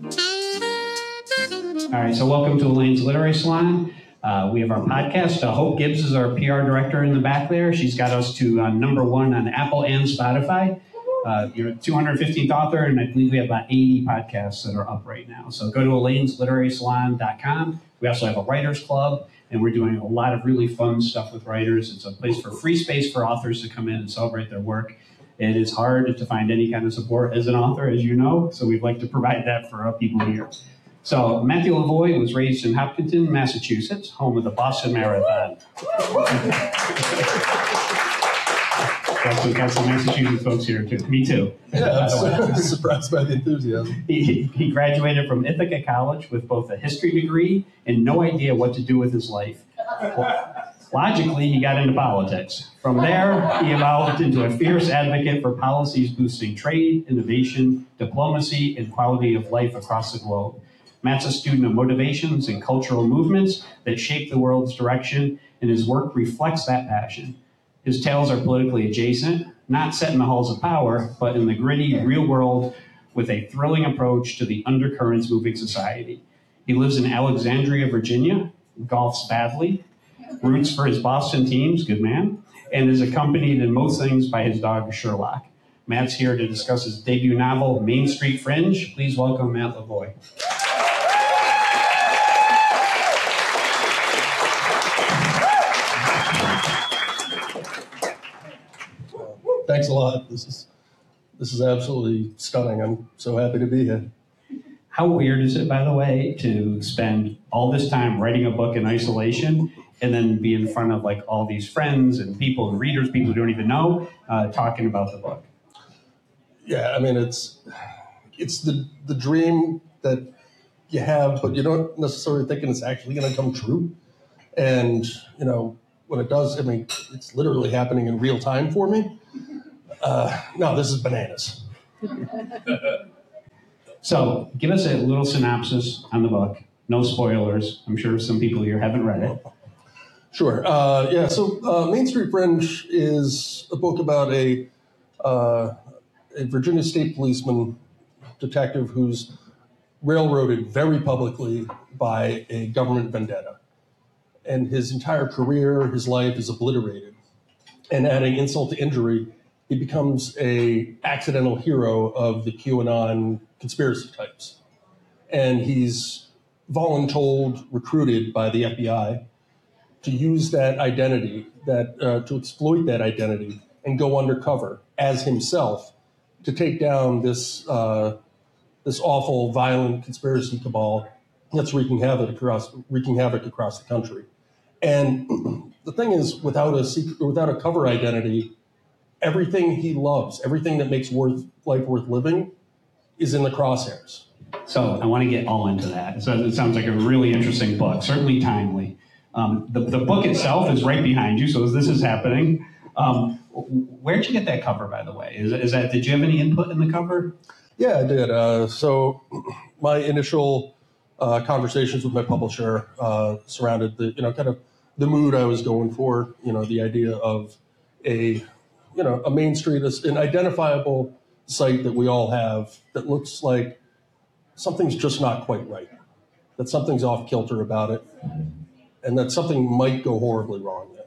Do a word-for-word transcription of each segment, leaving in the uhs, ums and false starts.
All right, so welcome to Elaine's Literary Salon. Uh, we have our podcast. Uh, Hope Gibbs is our P R director in the back there. She's got us to uh, number one on Apple and Spotify. Uh, you're a two hundred fifteenth author, and I believe we have about eighty podcasts that are up right now. So go to Elaine's Literary Salon dot com. We also have a writers club, and we're doing a lot of really fun stuff with writers. It's a place for free space for authors to come in and celebrate their work. It is hard to find any kind of support as an author, as you know, so we'd like to provide that for our people here. So Matthew Lavoie was raised in Hopkinton, Massachusetts, home of the Boston Marathon. Got some, got some Massachusetts folks here, too. Me, too. Yeah, I'm surprised by the enthusiasm. He, he graduated from Ithaca College with both a history degree and no idea what to do with his life. Logically, he got into politics. From there, he evolved into a fierce advocate for policies boosting trade, innovation, diplomacy, and quality of life across the globe. Matt's a student of motivations and cultural movements that shape the world's direction, and his work reflects that passion. His tales are politically adjacent, not set in the halls of power, but in the gritty, real world with a thrilling approach to the undercurrents moving society. He lives in Alexandria, Virginia, golfs badly, roots for his Boston teams, good man, and is accompanied in most things by his dog, Sherlock. Matt's here to discuss his debut novel, Main Street Fringe. Please welcome Matt Lavoie. Thanks a lot. This is this is absolutely stunning. I'm so happy to be here. How weird is it, by the way, to spend all this time writing a book in isolation and then be in front of like all these friends and people and readers, people who don't even know, uh, talking about the book? Yeah, I mean, it's it's the the dream that you have, but you don't necessarily thinking it's actually going to come true. And, you know, when it does, I mean, it's literally happening in real time for me. Uh, no, this is bananas. So give us a little synopsis on the book. No spoilers. I'm sure some people here haven't read it. Sure. Uh, yeah, so uh, Main Street Fringe is a book about a, uh, a Virginia State policeman detective who's railroaded very publicly by a government vendetta. And his entire career, his life is obliterated. And adding insult to injury, he becomes a accidental hero of the QAnon conspiracy types. And he's voluntold, recruited by the F B I to use that identity, that uh, to exploit that identity and go undercover as himself to take down this uh, this awful, violent conspiracy cabal that's wreaking havoc across wreaking havoc across the country. And the thing is, without a secret, without a cover identity, everything he loves, everything that makes worth life worth living, is in the crosshairs. So I want to get all into that. So it sounds like a really interesting book, certainly timely. Um, the, the book itself is right behind you, so as this is happening, um, where'd you get that cover, by the way? Is, is that, did you have any input in the cover? Yeah, I did. Uh, so my initial uh, conversations with my publisher uh, surrounded the, you know, kind of the mood I was going for, you know, the idea of a, you know, a Main Street, an identifiable site that we all have that looks like something's just not quite right, that something's off kilter about it, and that something might go horribly wrong there.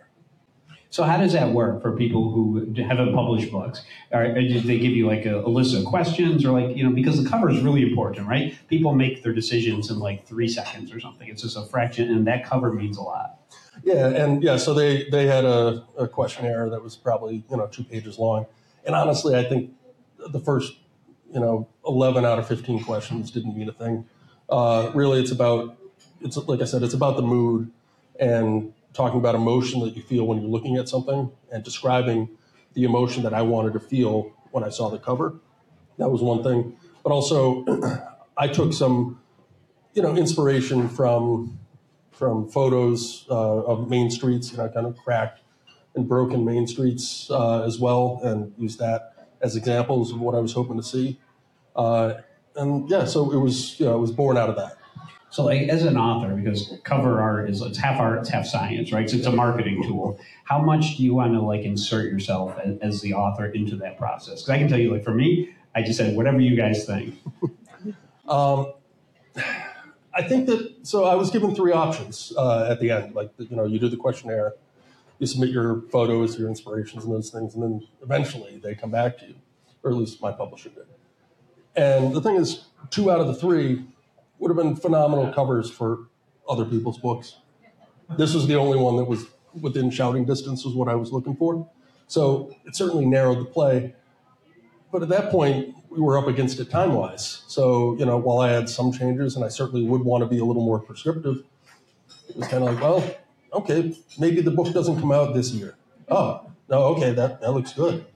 So how does that work for people who haven't published books? Or, or do they give you like a, a list of questions, or like, you know, because the cover is really important, right? People make their decisions in like three seconds or something. It's just a fraction, and that cover means a lot. Yeah, and yeah, so they, they had a, a questionnaire that was probably, you know, two pages long. And honestly, I think the first, you know, eleven out of fifteen questions didn't mean a thing. Uh, really, it's about, it's like I said, it's about the mood and talking about emotion that you feel when you're looking at something and describing the emotion that I wanted to feel when I saw the cover. That was one thing. But also, I took some, you know, inspiration from from photos uh, of main streets, you know, kind of cracked and broken main streets uh, as well, and used that as examples of what I was hoping to see. Uh, and yeah, so it was, you know, it was born out of that. So like as an author, because cover art is, it's half art, it's half science, right? So it's a marketing tool. How much do you want to like insert yourself as, as the author into that process? Because I can tell you, like for me, I just said, whatever you guys think. um, I think that, so I was given three options uh, at the end. Like, you know, you do the questionnaire, you submit your photos, your inspirations and those things, and then eventually they come back to you, or at least my publisher did. And the thing is, two out of the three would have been phenomenal covers for other people's books. This was the only one that was within shouting distance was what I was looking for. So it certainly narrowed the play. But at that point, we were up against it time-wise. So, you know, while I had some changes, and I certainly would want to be a little more prescriptive, it was kind of like, well, okay, maybe the book doesn't come out this year. Oh, no, okay, that, that looks good.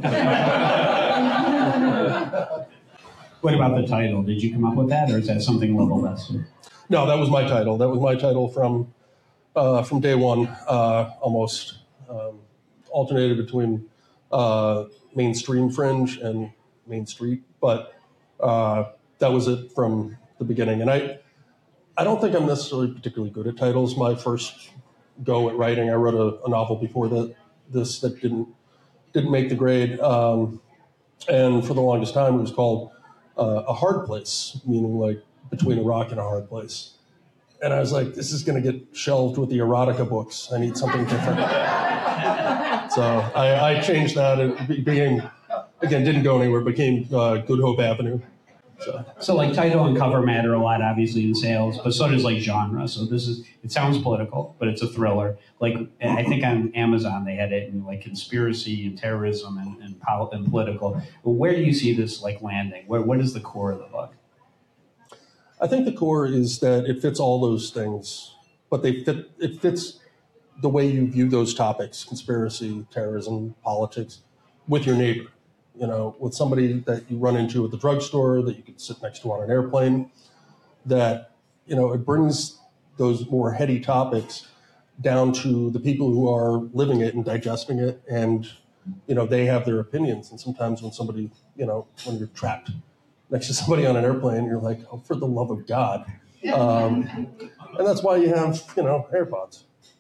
What about the title? Did you come up with that, or is that something a little less? No, that was my title. That was my title from uh, from day one, uh, almost um, alternated between uh, mainstream fringe and Main Street, but uh, that was it from the beginning. And I, I don't think I'm necessarily particularly good at titles. My first go at writing, I wrote a, a novel before that this that didn't didn't make the grade, um, and for the longest time it was called uh, A Hard Place, meaning like between a rock and a hard place. And I was like, this is going to get shelved with the erotica books. I need something different. So I, I changed that. It became, again, didn't go anywhere. It became uh, Good Hope Avenue. So. so like title and cover matter a lot, obviously, in sales, but so does like genre. So this is, it sounds political, but it's a thriller. Like I think on Amazon they had it in like conspiracy and terrorism and, and, pol- and political. But where do you see this like landing? Where, what is the core of the book? I think the core is that it fits all those things, but they fit. It fits the way you view those topics: conspiracy, terrorism, politics, with your neighbor. You know, with somebody that you run into at the drugstore, that you could sit next to on an airplane. That, you know, it brings those more heady topics down to the people who are living it and digesting it, and you know, they have their opinions. And sometimes when somebody, you know, when you're trapped next to somebody on an airplane, you're like, oh, for the love of God. Um, and that's why you have, you know, AirPods.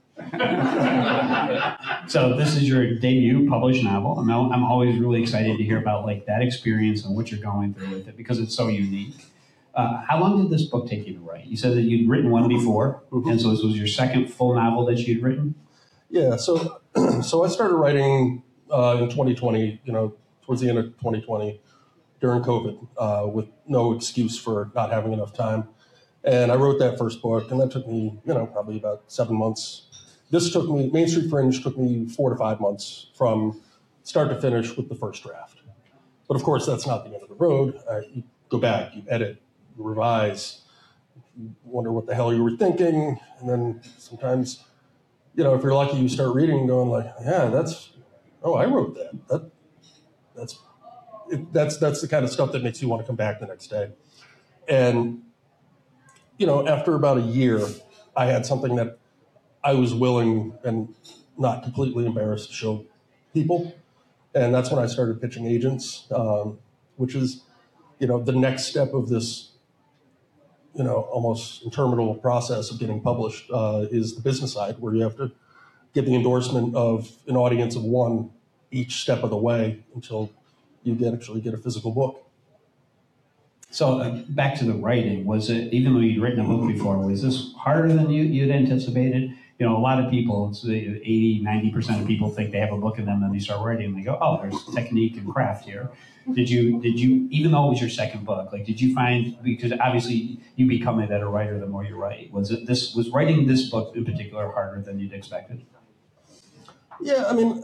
So this is your debut published novel. I'm, I'm always really excited to hear about like that experience and what you're going through with it because it's so unique. Uh, how long did this book take you to write? You said that you'd written one before, mm-hmm. and so this was your second full novel that you'd written? Yeah, so so I started writing uh, in twenty twenty, you know, towards the end of twenty twenty. During COVID, uh, with no excuse for not having enough time. And I wrote that first book, and that took me, you know, probably about seven months. This took me, Main Street Fringe took me four to five months from start to finish with the first draft. But of course, that's not the end of the road. Uh, you go back, you edit, you revise, you wonder what the hell you were thinking. And then sometimes, you know, if you're lucky, you start reading and going like, yeah, that's, oh, I wrote that. That that's It, that's that's the kind of stuff that makes you want to come back the next day. And, you know, after about a year, I had something that I was willing and not completely embarrassed to show people. And that's when I started pitching agents, um, which is, you know, the next step of this, you know, almost interminable process of getting published uh, is the business side, where you have to get the endorsement of an audience of one each step of the way until you get actually get a physical book. So uh, back to the writing, was it, even though you'd written a book before, was this harder than you, you'd anticipated? You know, a lot of people, it's eighty, ninety percent of people think they have a book in them, then they start writing and they go, oh, there's technique and craft here. Did you, did you, even though it was your second book, like did you find, because obviously you become a better writer the more you write, was it this, was writing this book in particular harder than you'd expected? Yeah, I mean,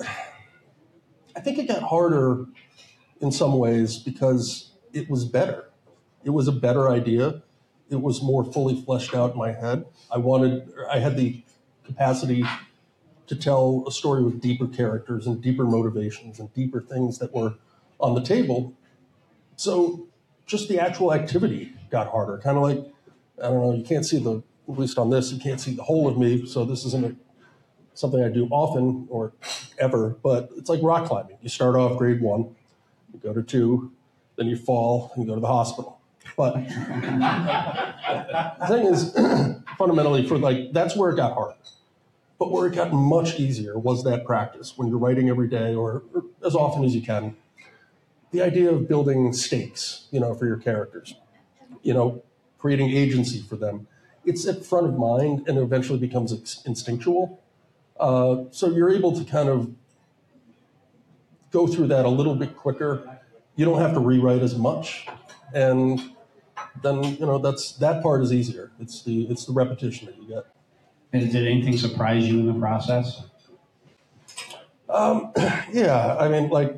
I think it got harder in some ways because it was better. It was a better idea. It was more fully fleshed out in my head. I wanted, I had the capacity to tell a story with deeper characters and deeper motivations and deeper things that were on the table. So just the actual activity got harder. Kind of like, I don't know, you can't see the, at least on this, you can't see the whole of me. So this isn't a, something I do often or ever, but it's like rock climbing. You start off grade one, you go to two, then you fall and you go to the hospital. But the thing is, fundamentally, for like, that's where it got hard. But where it got much easier was that practice when you're writing every day or, or as often as you can. The idea of building stakes, you know, for your characters. You know, creating agency for them. It's at front of mind and eventually becomes instinctual. Uh, so you're able to kind of go through that a little bit quicker. You don't have to rewrite as much. And then, you know, that's that part is easier. It's the it's the repetition that you get. And did anything surprise you in the process? Um, yeah, I mean, like,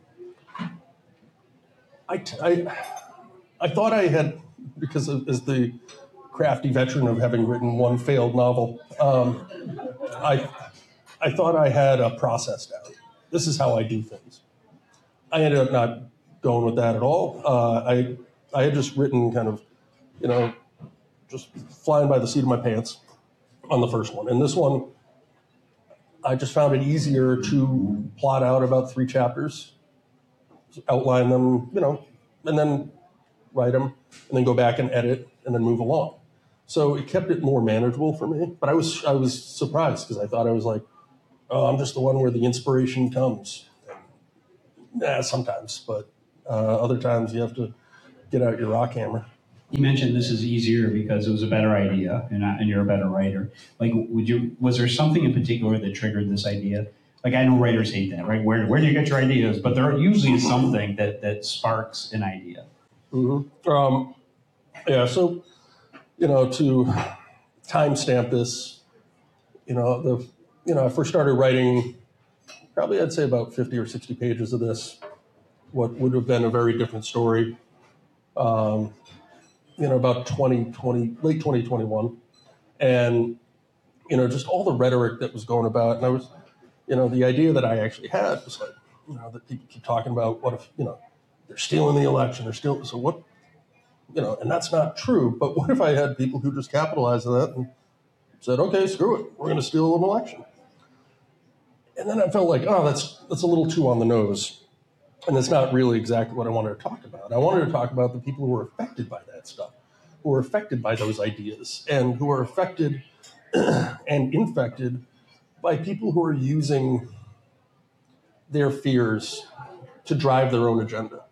I, I, I thought I had, because of, as the crafty veteran of having written one failed novel, um, I, I thought I had a process down. This is how I do things. I ended up not going with that at all. Uh, I, I had just written kind of, you know, just flying by the seat of my pants on the first one. And this one, I just found it easier to plot out about three chapters, outline them, you know, and then write them, and then go back and edit, and then move along. So it kept it more manageable for me. But I was I was surprised because I thought I was like, oh, I'm just the one where the inspiration comes. Yeah, sometimes, but uh, other times you have to get out your rock hammer. You mentioned this is easier because it was a better idea, and, I, and you're a better writer. Like, would you? Was there something in particular that triggered this idea? Like, I know writers hate that, right? Where where do you get your ideas? But there usually is something that that sparks an idea. Mm-hmm. Um, yeah. So, you know, to timestamp this, you know, the you know, I first started writing. Probably, I'd say about fifty or sixty pages of this. What would have been a very different story. Um, you know, about twenty twenty, late twenty twenty-one. And, you know, just all the rhetoric that was going about. And I was, you know, the idea that I actually had was like, you know, that people keep talking about what if, you know, they're stealing the election, they're still, so what, you know, and that's not true. But what if I had people who just capitalized on that and said, okay, screw it, we're going to steal an election. And then I felt like, oh, that's that's a little too on the nose. And it's not really exactly what I wanted to talk about. I wanted to talk about the people who were affected by that stuff, who were affected by those ideas, and who are affected and infected by people who are using their fears to drive their own agenda.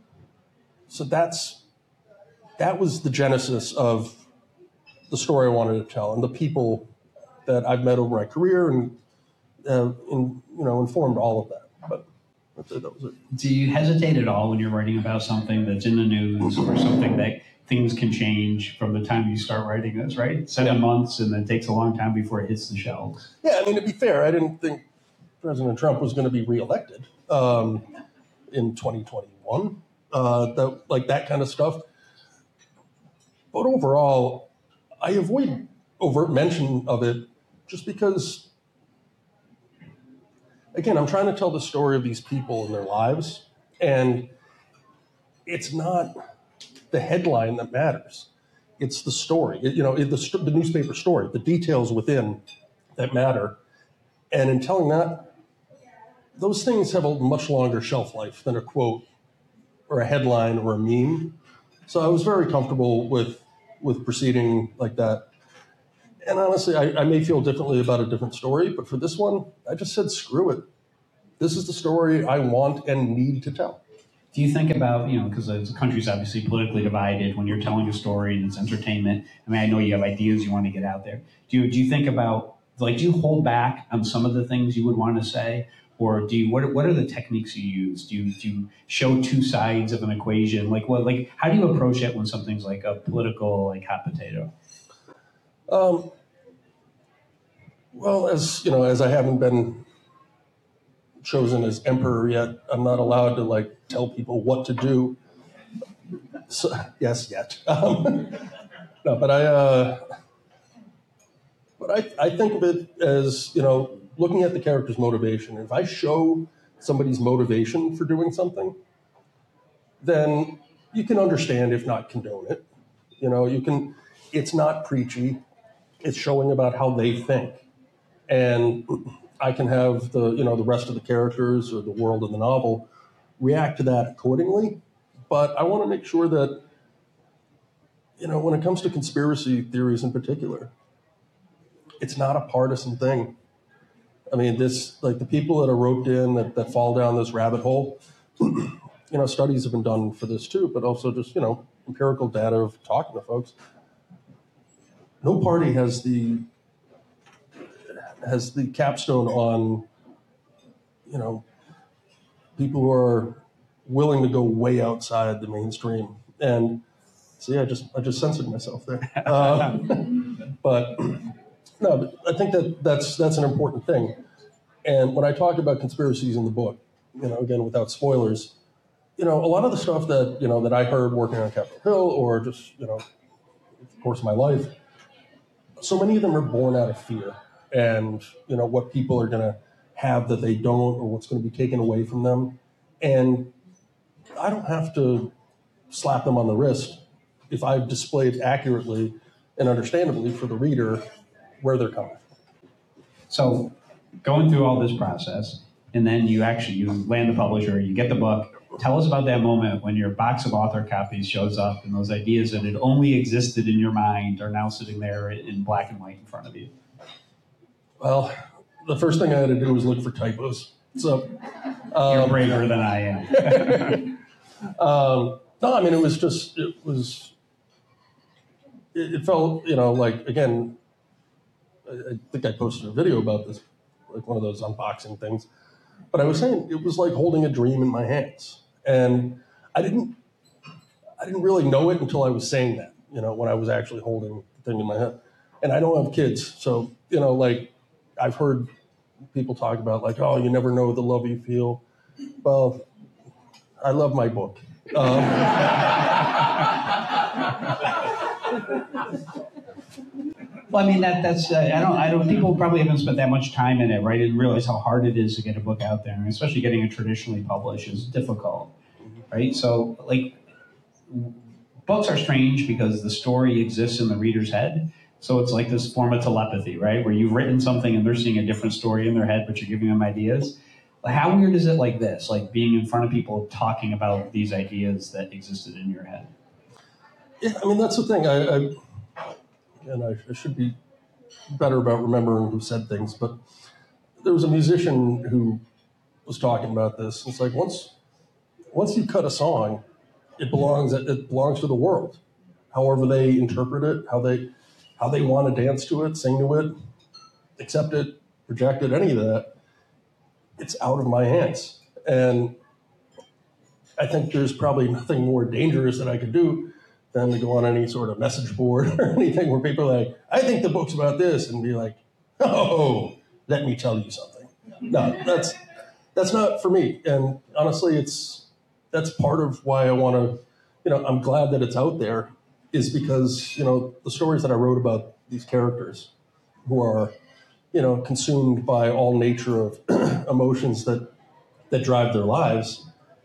So that's that was the genesis of the story I wanted to tell, and the people that I've met over my career, and uh, in, you know, informed all of that. But that's it, that was it. Do you hesitate at all when you're writing about something that's in the news or something that things can change from the time you start writing this, right? Seven yeah. months, and then it takes a long time before it hits the shelves. Yeah, I mean, to be fair, I didn't think President Trump was going to be reelected um, in twenty twenty-one, uh, that, like that kind of stuff. But overall, I avoid overt mention of it just because, again, I'm trying to tell the story of these people and their lives, and it's not the headline that matters. It's the story, it, you know, it, the, the newspaper story, the details within that matter. And in telling that, those things have a much longer shelf life than a quote or a headline or a meme. So I was very comfortable with, with proceeding like that. And honestly, I, I may feel differently about a different story, but for this one, I just said, screw it. This is the story I want and need to tell. Do you think about, you know, because the country's obviously politically divided, when you're telling a story and it's entertainment, I mean, I know you have ideas you want to get out there. Do you, do you think about, like, do you hold back on some of the things you would want to say? Or do you, what, what are the techniques you use? Do you, do you show two sides of an equation? Like, what, like, how do you approach it when something's like a political, like, hot potato? Um, well, as, you know, as I haven't been chosen as emperor yet, I'm not allowed to like tell people what to do. So, yes, yet. Um, no, but I, uh, but I, I think of it as, you know, looking at the character's motivation. If I show somebody's motivation for doing something, then you can understand, if not condone it. You know, you can. It's not preachy. It's showing about how they think, and I can have the, you know, the rest of the characters or the world in the novel react to that accordingly. But I want to make sure that, you know, when it comes to conspiracy theories in particular, it's not a partisan thing. I mean, this, like the people that are roped in that, that fall down this rabbit hole, you know, studies have been done for this too, but also just, you know, empirical data of talking to folks. No party has the has the capstone on, you know, people who are willing to go way outside the mainstream. And so yeah, I just I just censored myself there. Uh, but no, but I think that that's that's an important thing. And when I talk about conspiracies in the book, you know, again without spoilers, you know, a lot of the stuff that you know that I heard working on Capitol Hill, or just you know, of course, my life, so many of them are born out of fear, and you know what people are going to have that they don't, or what's going to be taken away from them. And I don't have to slap them on the wrist if I've displayed accurately and understandably for the reader where they're coming from. So going through all this process, and then you actually, you land the publisher, you get the book. Tell us about that moment when your box of author copies shows up and those ideas that had only existed in your mind are now sitting there in black and white in front of you. Well, the first thing I had to do was look for typos. So um, You're braver than I am. um, no, I mean, it was just, it was, it, it felt, you know, like, again, I, I think I posted a video about this, like one of those unboxing things. But I was saying it was like holding a dream in my hands. And I didn't, I didn't really know it until I was saying that, you know, when I was actually holding the thing in my hand. And I don't have kids. So, you know, like I've heard people talk about like, oh, you never know the love you feel. Well, I love my book. Um, Well, I mean, that that's, uh, I don't, I don't, people probably haven't spent that much time in it, right? And realize how hard it is to get a book out there, and especially getting it traditionally published is difficult, right? So, like, books are strange because the story exists in the reader's head. So it's like this form of telepathy, right? Where you've written something and they're seeing a different story in their head, but you're giving them ideas. How weird is it like this, like being in front of people talking about these ideas that existed in your head? Yeah, I mean, that's the thing. I, I and I, I should be better about remembering who said things, but there was a musician who was talking about this. It's like once, once you cut a song, it belongs it belongs to the world, however they interpret it, how they how they want to dance to it, sing to it, accept it, project it, any of that. It's out of my hands, and I think there's probably nothing more dangerous that I could do than to go on any sort of message board or anything where people are like, I think the book's about this, and be like, oh, let me tell you something. No, that's that's not for me. And honestly, it's that's part of why I want to, you know, I'm glad that it's out there, is because, you know, the stories that I wrote about these characters who are, you know, consumed by all nature of emotions that that drive their lives,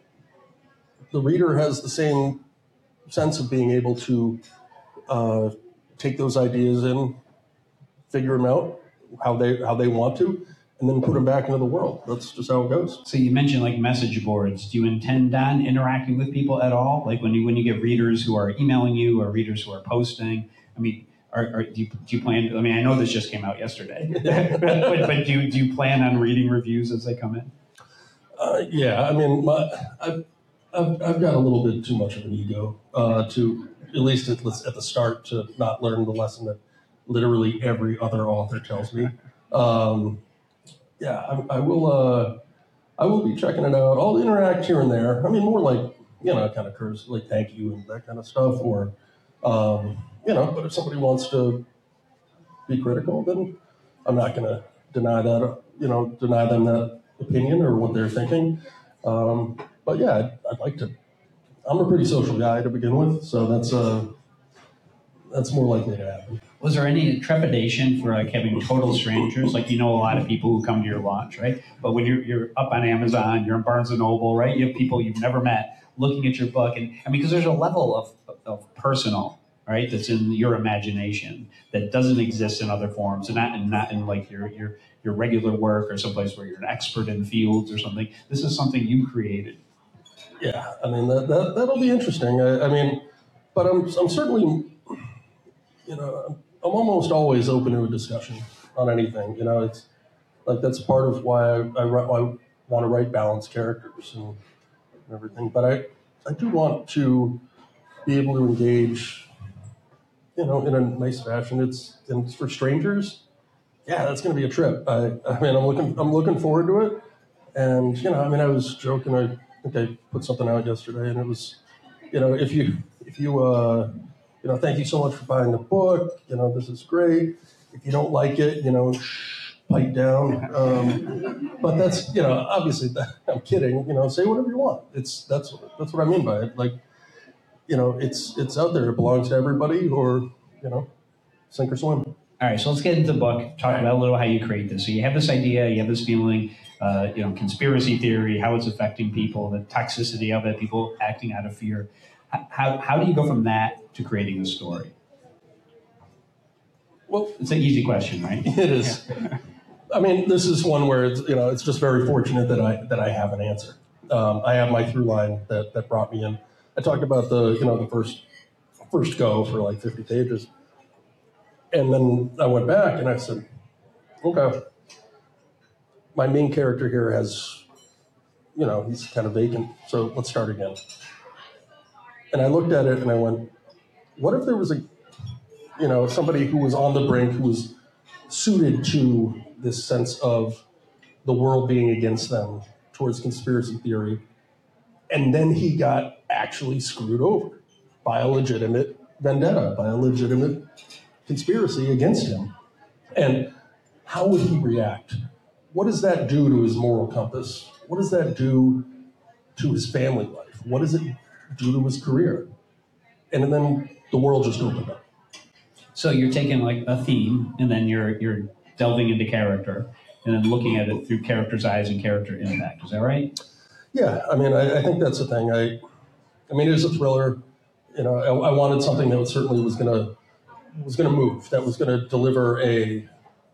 the reader has the same sense of being able to uh, take those ideas in, figure them out how they how they want to, and then put them back into the world. That's just how it goes. So you mentioned like message boards. Do you intend on interacting with people at all? Like when you when you get readers who are emailing you or readers who are posting? I mean, are, are, do, you, do you plan? I mean, I know this just came out yesterday, but, but do you do you plan on reading reviews as they come in? Uh, yeah, I mean, my, I've, I've I've got a little bit too much of an ego uh, to, at least at, at the start, to not learn the lesson that literally every other author tells me. Um, yeah, I, I will. Uh, I will be checking it out. I'll interact here and there. I mean, more like, you know, kind of curse, like thank you and that kind of stuff, or um, you know. But if somebody wants to be critical, then I'm not going to deny that. You know, deny them that opinion or what they're thinking. Um, but yeah, I'd, I'd like to. I'm a pretty social guy to begin with, so that's uh, that's more likely to happen. Was there any trepidation for like having total strangers? Like, you know, a lot of people who come to your launch, right? But when you're you're up on Amazon, you're in Barnes and Noble, right? You have people you've never met looking at your book, and I mean, because there's a level of of personal, right, that's in your imagination that doesn't exist in other forms, and not and not in like your your your regular work or someplace where you're an expert in fields or something. This is something you created. Yeah, I mean that, that that'll be interesting. I, I mean, but I'm I'm certainly, you know, I'm, I'm almost always open to a discussion on anything. You know, it's like that's part of why I, I, I want to write balanced characters and everything. But I I do want to be able to engage, you know, in a nice fashion. It's and for strangers, yeah, that's going to be a trip. I, I mean, I'm looking, I'm looking forward to it. And you know, I mean, I was joking. I think I put something out yesterday, and it was, you know, if you, if you, uh, you know, thank you so much for buying the book. You know, this is great. If you don't like it, you know, shh, pipe down. Um, but that's, you know, obviously, I'm kidding. You know, say whatever you want. It's that's that's what I mean by it. Like, you know, it's it's out there. It belongs to everybody, or you know, sink or swim. All right, so let's get into the book. Talk about a little how you create this. So you have this idea, you have this feeling, uh, you know, conspiracy theory, how it's affecting people, the toxicity of it, people acting out of fear. How how do you go from that to creating a story? Well, it's an easy question, right? It is. Yeah. I mean, this is one where it's, you know, it's just very fortunate that I that I have an answer. Um, I have my through line that that brought me in. I talked about the you know the first first go for like fifty pages. And then I went back and I said, okay, my main character here has, you know, he's kind of vacant, so let's start again. And I looked at it and I went, what if there was a, you know, somebody who was on the brink, who was suited to this sense of the world being against them towards conspiracy theory, and then he got actually screwed over by a legitimate vendetta, by a legitimate conspiracy against him. And how would he react? What does that do to his moral compass? What does that do to his family life? What does it do to his career? And then the world just opened up. So you're taking like a theme, and then you're you're delving into character, and then looking at it through character's eyes and character impact. Is that right? Yeah, I mean, I, I think that's the thing. I, I mean, it is a thriller. You know, I, I wanted something that certainly was going to was going to move, that was going to deliver a,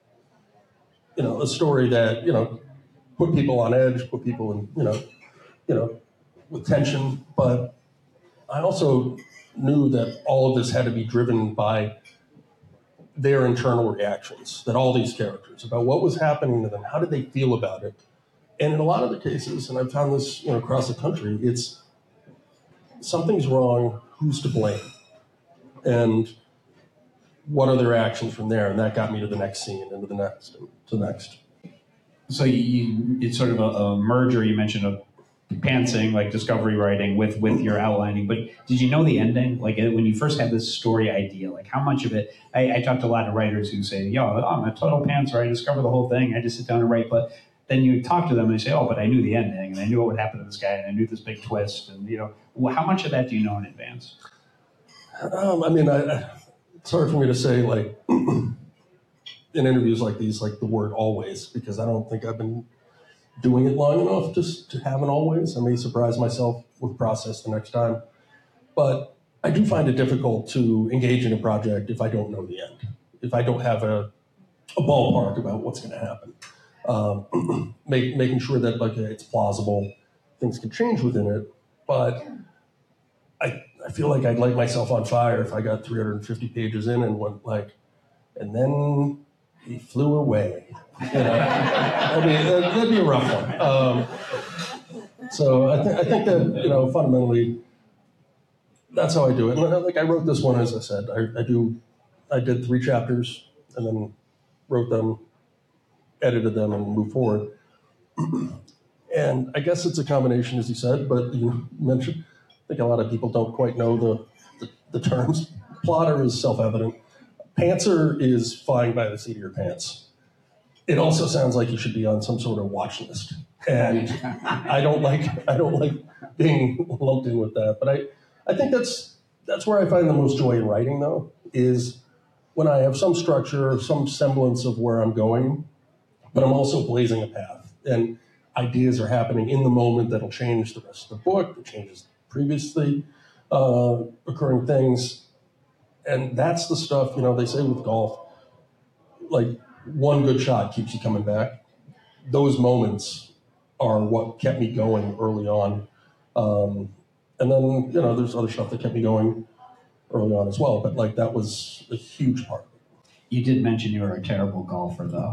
you know, a story that, you know, put people on edge, put people in, you know, you know, with tension. But I also knew that all of this had to be driven by their internal reactions, that all these characters, about what was happening to them, how did they feel about it? And in a lot of the cases, and I've found this, you know, across the country, it's something's wrong, who's to blame? And what are their actions from there? And that got me to the next scene, and to the next, and to the next. So you, you, it's sort of a, a merger, you mentioned, of pantsing, like discovery writing, with, with your outlining. But did you know the ending? Like when you first had this story idea, like how much of it, I, I talked to a lot of writers who say, yo, I'm a total pantser, I discover the whole thing, I just sit down and write. But then you talk to them and they say, oh, but I knew the ending, and I knew what would happen to this guy, and I knew this big twist. And, you know, how much of that do you know in advance? Um, I mean, I... It's hard for me to say, like, in interviews like these, like the word always, because I don't think I've been doing it long enough just to have an always. I may surprise myself with process the next time. But I do find it difficult to engage in a project if I don't know the end, if I don't have a, a ballpark about what's going to happen. Um, make, making sure that, like, it's plausible, things can change within it, but I I feel like I'd light myself on fire if I got three hundred fifty pages in and went like, and then he flew away. You know, that'd, be, that'd be a rough one. Um, so I, th- I think that, you know, fundamentally, that's how I do it. And like I wrote this one, as I said, I, I do, I did three chapters and then wrote them, edited them, and moved forward. And I guess it's a combination, as you said, but you mentioned, I think a lot of people don't quite know the, the, the terms. Plotter is self-evident. Pantser is flying by the seat of your pants. It also sounds like you should be on some sort of watch list. And I don't like I don't like being lumped in with that. But I, I think that's that's where I find the most joy in writing, though, is when I have some structure, some semblance of where I'm going, but I'm also blazing a path. And ideas are happening in the moment that'll change the rest of the book, that changes previously uh, occurring things. And that's the stuff, you know, they say with golf, like one good shot keeps you coming back. Those moments are what kept me going early on. Um, and then, you know, there's other stuff that kept me going early on as well. But like that was a huge part. You did mention you were a terrible golfer, though.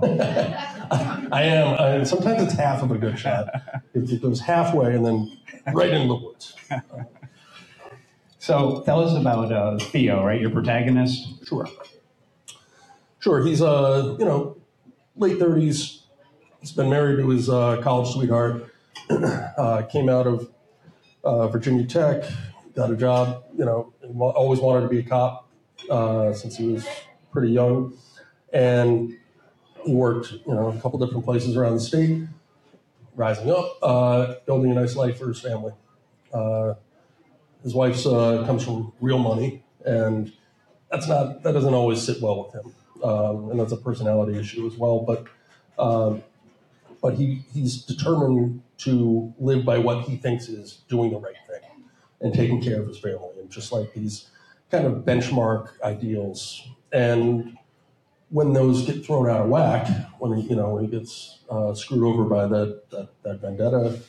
I am. I, sometimes it's half of a good shot. It, it goes halfway and then right into the woods. So tell us about uh, Theo, right? Your protagonist. Sure. Sure. He's, uh, you know, late thirties. He's been married to his uh, college sweetheart. uh, came out of uh, Virginia Tech, got a job, you know, always wanted to be a cop uh, since he was pretty young. And he worked, you know, a couple different places around the state, rising up, uh, building a nice life for his family. Uh, his wife's uh, comes from real money, and that's not that doesn't always sit well with him, um, and that's a personality issue as well. But um, but he he's determined to live by what he thinks is doing the right thing and taking care of his family, and just like these kind of benchmark ideals. And when those get thrown out of whack, when he, you know when he gets uh, screwed over by that, that that vendetta,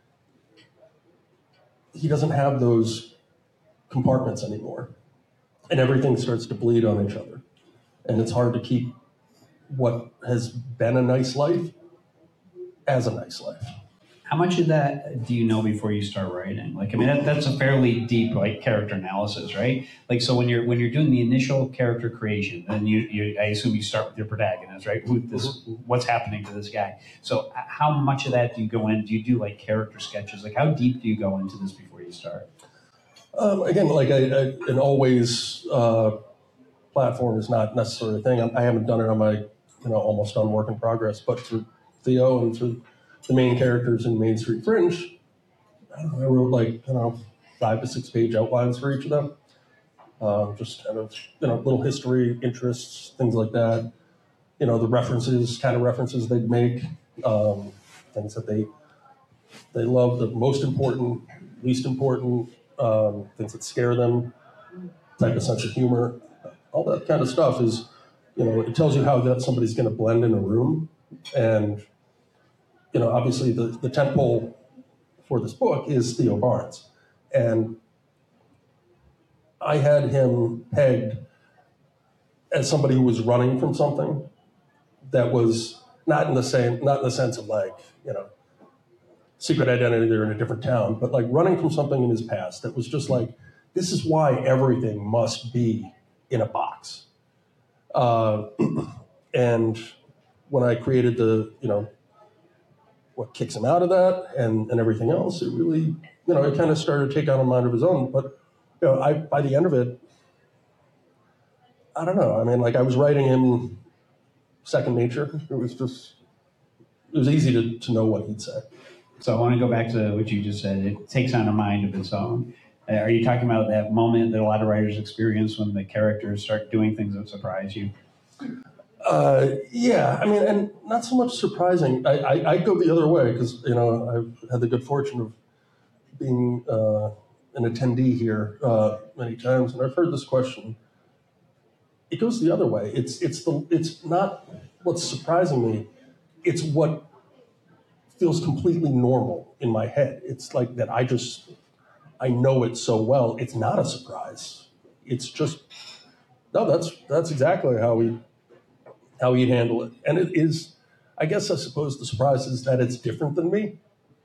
he doesn't have those compartments anymore, and everything starts to bleed on each other, and it's hard to keep what has been a nice life as a nice life. How much of that do you know before you start writing? Like, I mean, that, that's a fairly deep, like, character analysis, right? Like, so when you're when you're doing the initial character creation, and you, you I assume you start with your protagonist, right? Who this, what's happening to this guy? So, how much of that do you go in? Do you do like character sketches? Like, how deep do you go into this before you start? Um, again, like I, I, an always uh, platform is not necessarily a thing. I, I haven't done it on my, you know, almost done work in progress, but through Theo and through the main characters in Main Street Fringe, I, don't know, I wrote like, I don't know, five to six page outlines for each of them. Um, just kind of, you know, little history, interests, things like that. You know, the references, kind of references they'd make, um, things that they they love, the most important, least important, um, things that scare them, type of sense of humor. All that kind of stuff is, you know, it tells you how that somebody's going to blend in a room. And you know, obviously the, the tentpole for this book is Theo Barnes. And I had him pegged as somebody who was running from something that was not in the same, not in the sense of like, you know, secret identity, they're in a different town, but like running from something in his past that was just like, this is why everything must be in a box. Uh, and when I created the, you know, what kicks him out of that and, and everything else, it really, you know, it kind of started to take on a mind of his own. But, you know, I, by the end of it, I don't know. I mean, like I was writing him second nature. It was just, it was easy to, to know what he'd say. So I want to go back to what you just said. It takes on a mind of its own. Uh, are you talking about that moment that a lot of writers experience when the characters start doing things that surprise you? Uh, yeah, I mean, and not so much surprising. I, I, I go the other way because, you know, I've had the good fortune of being uh, an attendee here uh, many times, and I've heard this question. It goes the other way. It's it's the it's not what's surprising me. It's what feels completely normal in my head. It's like that I just I know it so well. It's not a surprise. It's just no. That's that's exactly how we. how he'd handle it. And it is, I guess I suppose the surprise is that it's different than me.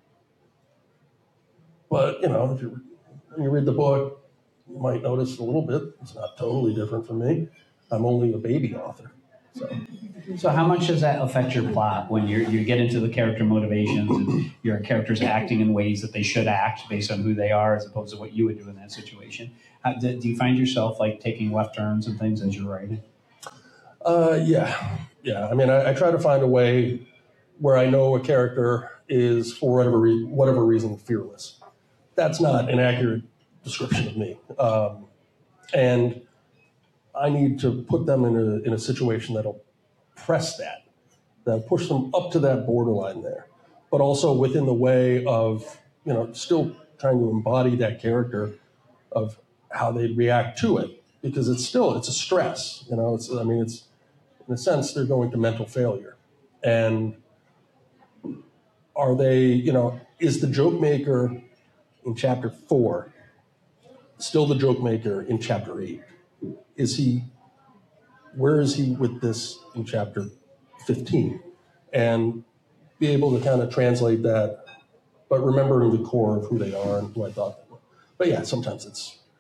But, you know, if you, when you read the book, you might notice a little bit. It's not totally different from me. I'm only a baby author. So, so how much does that affect your plot when you you get into the character motivations and your characters acting in ways that they should act based on who they are as opposed to what you would do in that situation? How, do, do you find yourself like taking left turns and things as you're writing? Uh, yeah, yeah. I mean, I, I try to find a way where I know a character is, for whatever re- whatever reason, fearless. That's not an accurate description of me, um, and I need to put them in a in a situation that'll press that, that'll push them up to that borderline there, but also within the way of, you know, still trying to embody that character of how they'd react to it, because it's still it's a stress. You know, it's I mean it's. In a sense, they're going to mental failure. And are they, you know, is the joke maker in chapter four still the joke maker in chapter eight? Is he, where is he with this in chapter fifteen? And be able to kind of translate that, but remembering the core of who they are and who I thought they were. But yeah, sometimes it's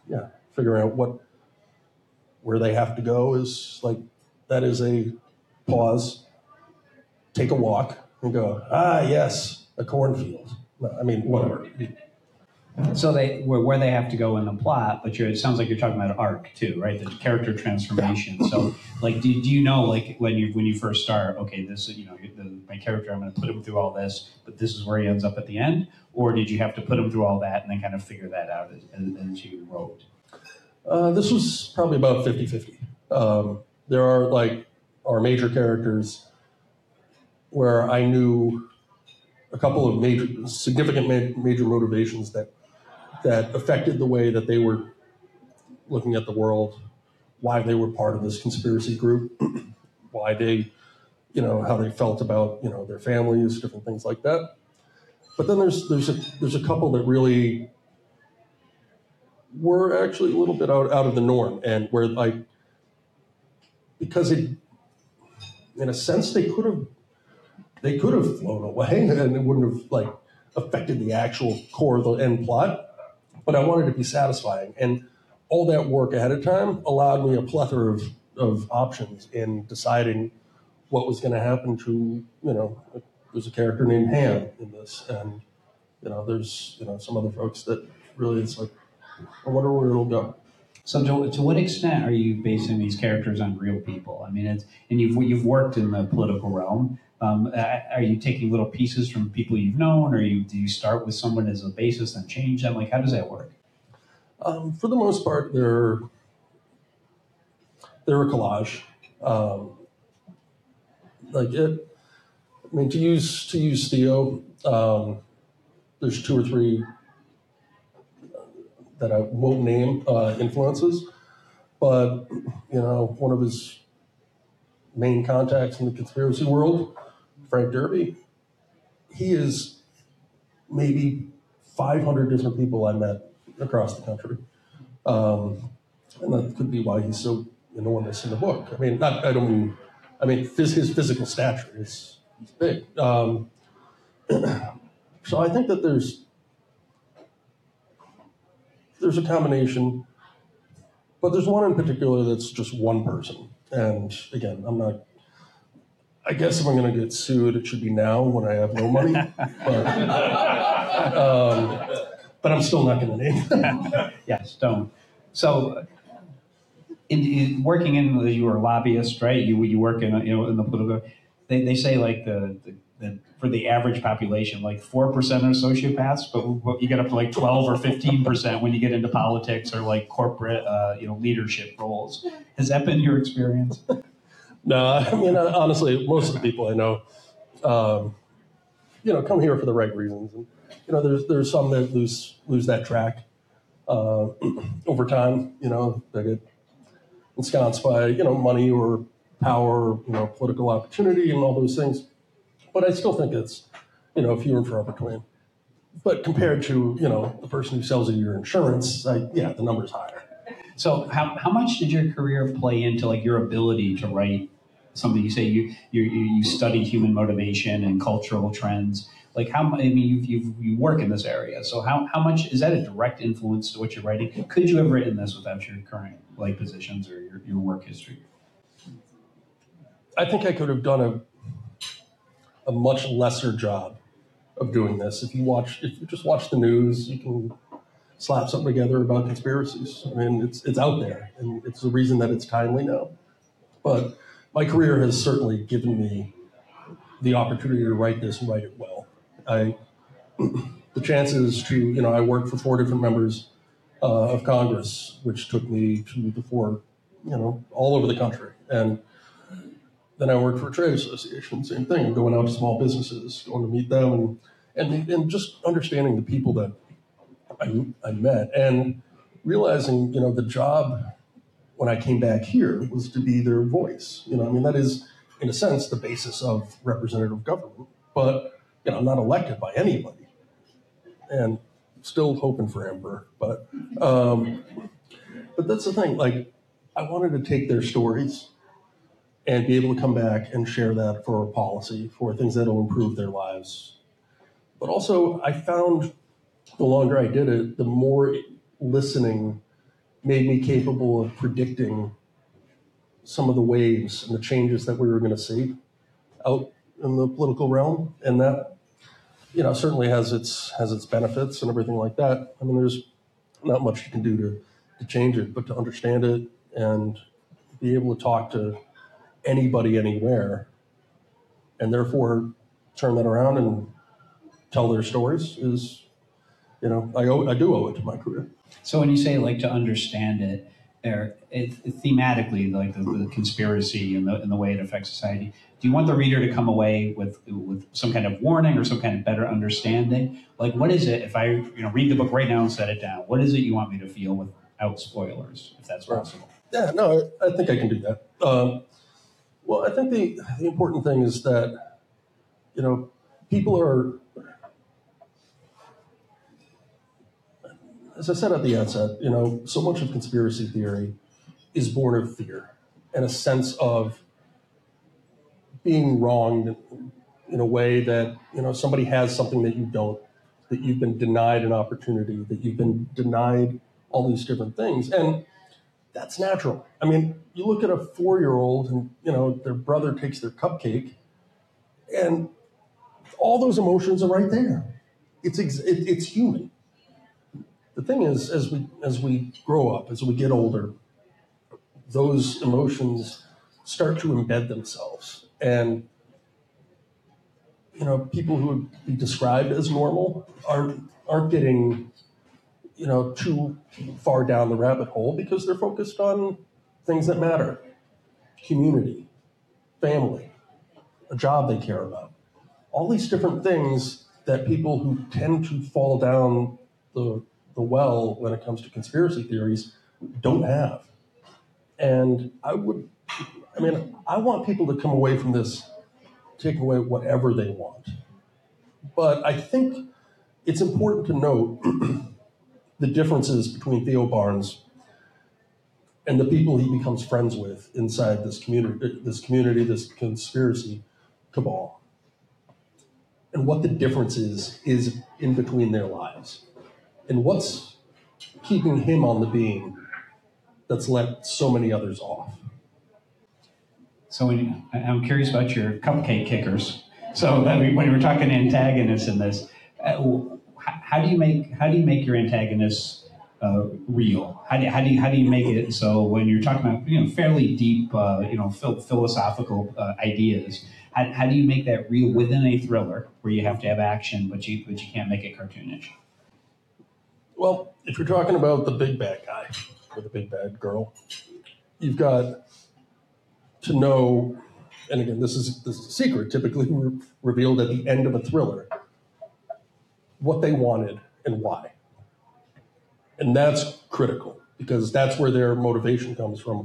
yeah, figuring out what where they have to go is like that is a pause, take a walk, and go, ah, yes, a cornfield. I mean, whatever. So they where, where they have to go in the plot, but you're, it sounds like you're talking about arc too, right? The character transformation. So, like, do, do you know, like, when you when you first start, okay, this is, you know, the, my character, I'm going to put him through all this, but this is where he ends up at the end, or did you have to put him through all that and then kind of figure that out as, as, as you wrote? Uh, this was probably about fifty-fifty. Um, there are like our major characters where I knew a couple of major, significant ma- major motivations that that affected the way that they were looking at the world, why they were part of this conspiracy group, why they, you know, how they felt about, you know, their families, different things like that. But then there's there's a there's a couple that really were actually a little bit out, out of the norm, and where like because it, in a sense, they could have they could have flown away and it wouldn't have like affected the actual core of the end plot. But I wanted it to be satisfying. And all that work ahead of time allowed me a plethora of, of options in deciding what was going to happen to, you know, there's a character named Ham in this. And, you know, there's, you know, some other folks that really it's like, I wonder where it'll go. So to, to what extent are you basing these characters on real people? I mean, it's, and you've, you've worked in the political realm. Um, are you taking little pieces from people you've known, or you, do you start with someone as a basis and change them? Like, how does that work? Um, for the most part, they're they're a collage. Um, like it, I mean, to use to use Theo, um, there's two or three that I won't name uh, influences, but you know, one of his main contacts in the conspiracy world, Frank Derby, he is maybe five hundred different people I met across the country. Um, and that could be why he's so enormous in the book. I mean, not, I don't mean, I mean, his, his physical stature is he's big. Um, so I think that there's, there's a combination, but there's one in particular that's just one person. And again, I'm not, I guess if I'm going to get sued, it should be now when I have no money. but, um, but I'm still not going to name them. Yes, don't. So, in, in working in, the, you were a lobbyist, right? You you work in, you know, in the political. They, they say like the, the, the for the average population, like four percent are sociopaths, but you get up to like twelve or fifteen percent when you get into politics or like corporate, uh, you know, leadership roles. Has that been your experience? No, I mean, honestly, most of the people I know, um, you know, come here for the right reasons. And, you know, there's there's some that lose lose that track uh, over time. You know, they get ensconced by, you know, money or power, you know, political opportunity and all those things. But I still think it's, you know, few and far between. But compared to, you know, the person who sells you your insurance, I, yeah, the number's higher. So how, how much did your career play into like your ability to write something? You say you you you studied human motivation and cultural trends. Like how I mean you you you work in this area. So how how much is that a direct influence to what you're writing? Could you have written this without your current like positions or your, your work history? I think I could have done a a much lesser job of doing this. If you watch if you just watch the news, you can slap something together about conspiracies. I mean, it's it's out there, and it's the reason that it's timely now. But my career has certainly given me the opportunity to write this and write it well. I, the chances to, you know, I worked for four different members uh, of Congress, which took me to the four, you know, all over the country. And then I worked for a trade association, same thing, going out to small businesses, going to meet them, and and, and just understanding the people that I, I met and realizing, you know, the job when I came back here was to be their voice. You know, I mean, that is, in a sense, the basis of representative government. But, you know, I'm not elected by anybody. And still hoping for Amber. But, um, but that's the thing. Like, I wanted to take their stories and be able to come back and share that for policy, for things that will improve their lives. But also, I found the longer I did it, the more listening made me capable of predicting some of the waves and the changes that we were going to see out in the political realm. And that, you know, certainly has its has its benefits and everything like that. I mean, there's not much you can do to, to change it, but to understand it and be able to talk to anybody anywhere and therefore turn that around and tell their stories is, you know, I owe, I do owe it to my career. So when you say like to understand it, or it, thematically, like the, the conspiracy and the, and the way it affects society, do you want the reader to come away with with some kind of warning or some kind of better understanding? Like, what is it, if I you know read the book right now and set it down, what is it you want me to feel without spoilers, if that's possible? Yeah, no, I, I think I can do that. Um, well, I think the, the important thing is that, you know, people are, as I said at the outset, you know, so much of conspiracy theory is born of fear and a sense of being wronged in a way that, you know, somebody has something that you don't, that you've been denied an opportunity, that you've been denied all these different things. And that's natural. I mean, you look at a four-year-old and, you know, their brother takes their cupcake and all those emotions are right there. It's, ex- it, it's human. The thing is, as we as we grow up, as we get older, those emotions start to embed themselves. And, you know, people who would be described as normal aren't, aren't getting, you know, too far down the rabbit hole because they're focused on things that matter. Community, family, a job they care about. All these different things that people who tend to fall down the the well when it comes to conspiracy theories don't have. And I would, I mean, I want people to come away from this taking away whatever they want. But I think it's important to note the differences between Theo Barnes and the people he becomes friends with inside this community, this community, this conspiracy cabal. And what the difference is, is in between their lives. And what's keeping him on the beam that's let so many others off? So when you, I'm curious about your cupcake kickers. So that we, when you were talking antagonists in this, uh, how do you make how do you make your antagonists uh, real? How do you, how do you how do you make it so when you're talking about you know fairly deep uh, you know phil- philosophical uh, ideas, how, how do you make that real within a thriller where you have to have action, but you but you can't make it cartoonish? Well, if you're talking about the big bad guy or the big bad girl, you've got to know, and again, this is, this is a secret, typically re- revealed at the end of a thriller, what they wanted and why. And that's critical because that's where their motivation comes from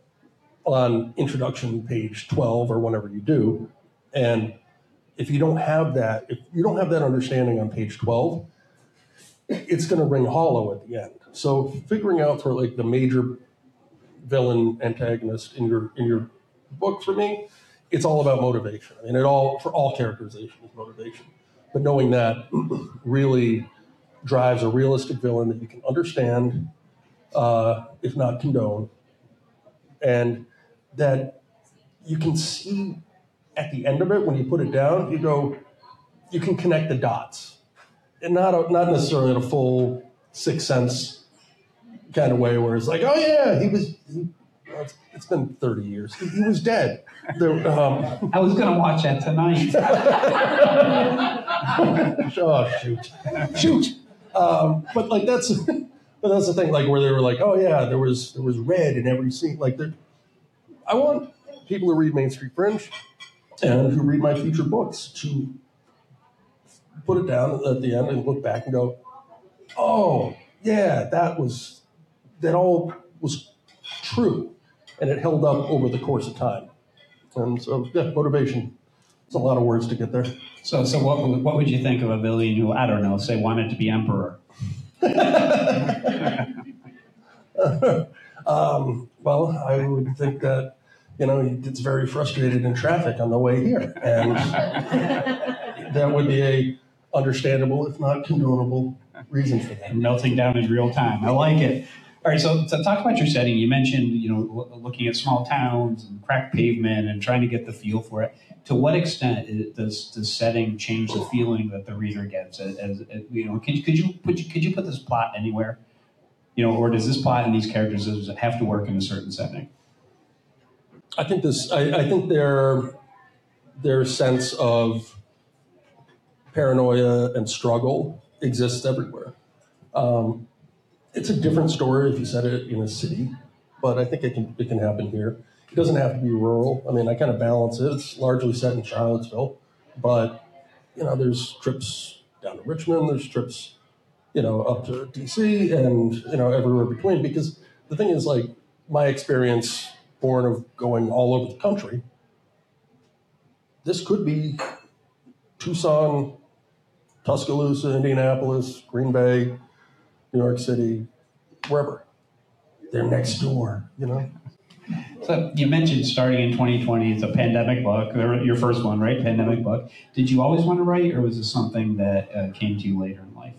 on introduction page twelve or whenever you do. And if you don't have that, if you don't have that understanding on page twelve, it's going to ring hollow at the end. So figuring out for like the major villain antagonist in your in your book for me, it's all about motivation. I mean, it all for all characterization is motivation. But knowing that really drives a realistic villain that you can understand, uh, if not condone, and that you can see at the end of it when you put it down. You go, you can connect the dots. And not a, not necessarily in a full Sixth Sense kind of way, where it's like, oh yeah, he was. He, well, it's, it's been thirty years. He, he was dead. There, um, I was going to watch that tonight. oh shoot, shoot. Um, but like that's, but that's the thing. Like where they were like, oh yeah, there was there was red in every scene. Like I want people who read Main Street Fringe and who read my future books to put it down at the end and look back and go, oh, yeah, that was, that all was true. And it held up over the course of time. And so, yeah, motivation. It's a lot of words to get there. So so what, what would you think of a villain who, I don't know, say wanted to be emperor? um, well, I would think that, you know, he gets very frustrated in traffic on the way here. And that would be a understandable, if not condonable, reason for that. Melting down in real time. I like it. All All right, so, so talk about your setting. You mentioned, you know, l- looking at small towns and cracked pavement and trying to get the feel for it. To what extent i- does the setting change the feeling that the reader gets? As, as, as you know, could you could you put could you put this plot anywhere? You know, or does this plot and these characters does it have to work in a certain setting? I think this. I, I think their their sense of paranoia and struggle exists everywhere. Um, it's a different story if you set it in a city, but I think it can it can happen here. It doesn't have to be rural. I mean, I kind of balance it. It's largely set in Charlottesville, but you know, there's trips down to Richmond. There's trips, you know, up to D C and you know everywhere between. Because the thing is, like my experience, born of going all over the country, this could be Tucson, Tuscaloosa, Indianapolis, Green Bay, New York City, wherever. They're next door, you know? So you mentioned starting in twenty twenty, it's a pandemic book, or your first one, right? Pandemic book. Did you always want to write, or was this something that uh, came to you later in life?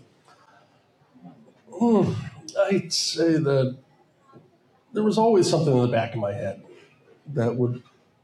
Hmm, I'd say that there was always something in the back of my head that would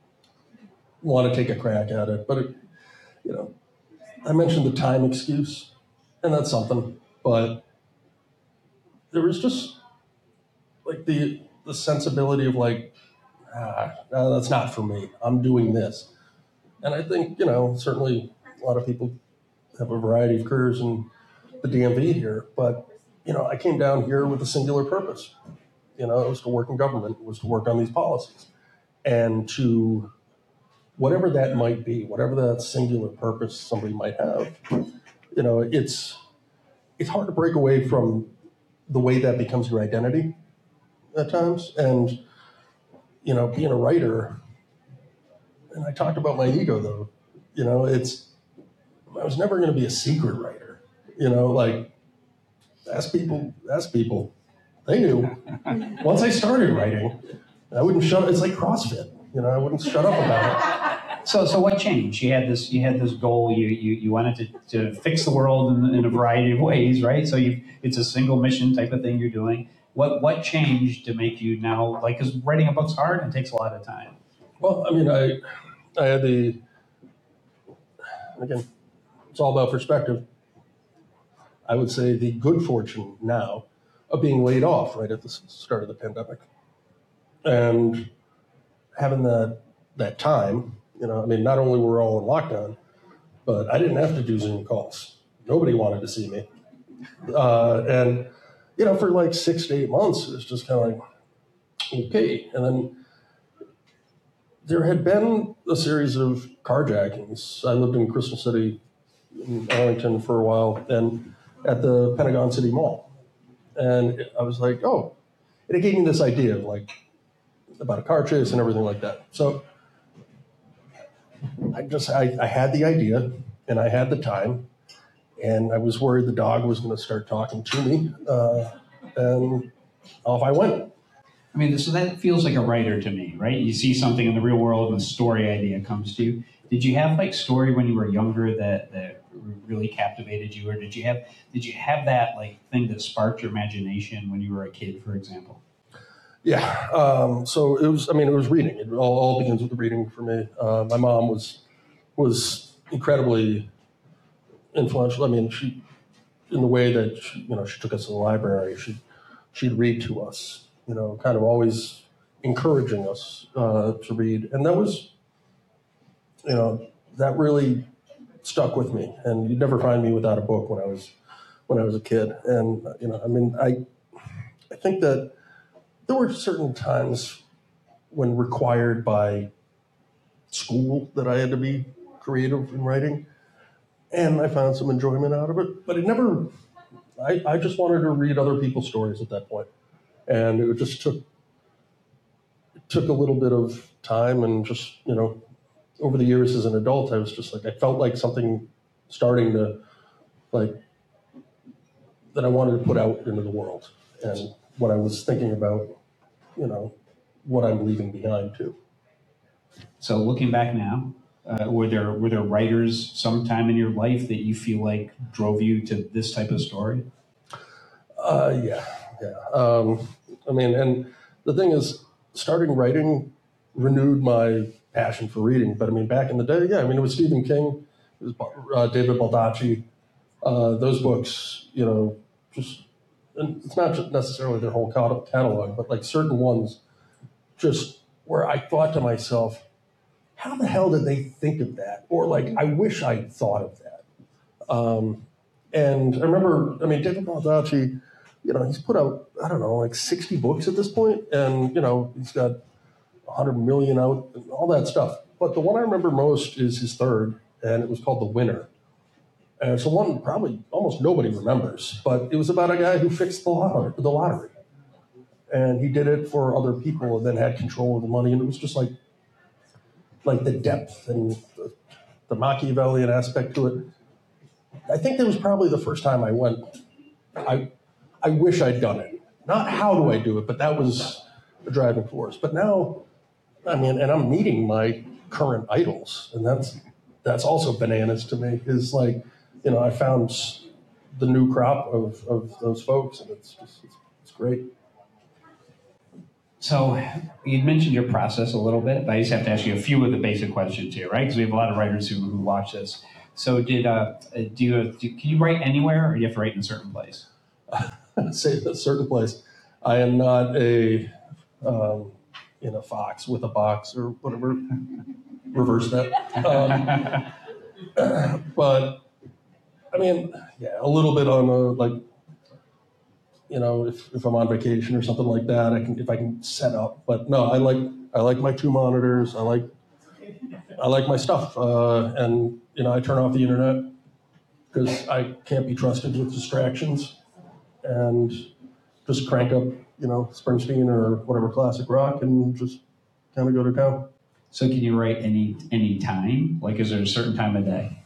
want to take a crack at it. But, it, you know, I mentioned the time excuse, and that's something. But there was just like the the sensibility of like, ah, no, that's not for me. I'm doing this. And I think, you know, certainly a lot of people have a variety of careers in the D M V here, but, you know, I came down here with a singular purpose. You know, it was to work in government, it was to work on these policies. And to whatever that might be, whatever that singular purpose somebody might have, you know, it's it's hard to break away from the way that becomes your identity at times. And, you know, being a writer, and I talked about my ego though, you know, it's, I was never going to be a secret writer, you know, like ask people, ask people, they knew. Once I started writing, I wouldn't shut, it's like CrossFit, you know, I wouldn't shut up about it. So, so what changed? You had this, you had this goal. You, you, you wanted to, to fix the world in, in a variety of ways, right? So you, it's a single mission type of thing you're doing. What, what changed to make you now like? Because writing a book's hard and takes a lot of time. Well, I mean, I, I had the, again, it's all about perspective. I would say the good fortune now of being laid off right at the start of the pandemic and having that that time. You know, I mean, not only were we all in lockdown, but I didn't have to do Zoom calls. Nobody wanted to see me, uh, and you know, for like six to eight months, it was just kind of like okay. And then there had been a series of carjackings. I lived in Crystal City, in Arlington, for a while, and at the Pentagon City Mall. And I was like, oh, and it gave me this idea of like about a car chase and everything like that. So I just, I, I had the idea and I had the time and I was worried the dog was going to start talking to me. Uh, and off I went. I mean, so that feels like a writer to me, right? You see something in the real world and the story idea comes to you. Did you have like story when you were younger that, that really captivated you, or did you have did you have that like thing that sparked your imagination when you were a kid, for example? Yeah. Um, so it was. I mean, it was reading. It all, all begins with reading for me. Uh, my mom was was incredibly influential. I mean, she in the way that she, you know she took us to the library. She she'd read to us. You know, kind of always encouraging us uh, to read, and that was, you know, that really stuck with me. And you'd never find me without a book when I was when I was a kid. And you know, I mean, I I think that there were certain times when required by school that I had to be creative in writing, and I found some enjoyment out of it. But it never. I, I just wanted to read other people's stories at that point, and it just took it took a little bit of time, and just you know, over the years as an adult, I was just like I felt like something starting to like that I wanted to put out into the world, and what I was thinking about, you know, what I'm leaving behind too. So looking back now, uh, were there were there writers sometime in your life that you feel like drove you to this type of story? Uh, yeah, yeah. Um, I mean, and the thing is, starting writing renewed my passion for reading. But I mean, back in the day, yeah, I mean, it was Stephen King, it was uh, David Baldacci, uh, those books, you know, just, and it's not just necessarily their whole catalog, but like certain ones just where I thought to myself, how the hell did they think of that? Or like, I wish I'd thought of that. Um, and I remember, I mean, David Baldacci, you know, he's put out, I don't know, like sixty books at this point, and, you know, he's got one hundred million out, and all that stuff. But the one I remember most is his third, and it was called The Winner. And it's the one probably almost nobody remembers, but it was about a guy who fixed the lottery. The lottery. And he did it for other people and then had control of the money. And it was just like, like the depth and the, the Machiavellian aspect to it. I think that was probably the first time I went, I, I wish I'd done it. Not how do I do it, but that was the driving force. But now, I mean, and I'm meeting my current idols, and that's that's also bananas to me. Is like, you know, I found the new crop of, of those folks, and it's just it's, it's great. So you mentioned your process a little bit, but I just have to ask you a few of the basic questions here, right? Because we have a lot of writers who, who watch this. So did uh, do you do, can you write anywhere, or do you have to write in a certain place? Say a certain place. I am not a um, in a fox with a box or whatever. Reverse that. Um, but I mean, yeah, a little bit on a, like, you know, if, if I'm on vacation or something like that, I can if I can set up. But no, I like I like my two monitors. I like I like my stuff, uh, and you know, I turn off the internet because I can't be trusted with distractions, and just crank up, you know, Springsteen or whatever classic rock, and just kind of go to town. So can you write any any time? Like, is there a certain time of day?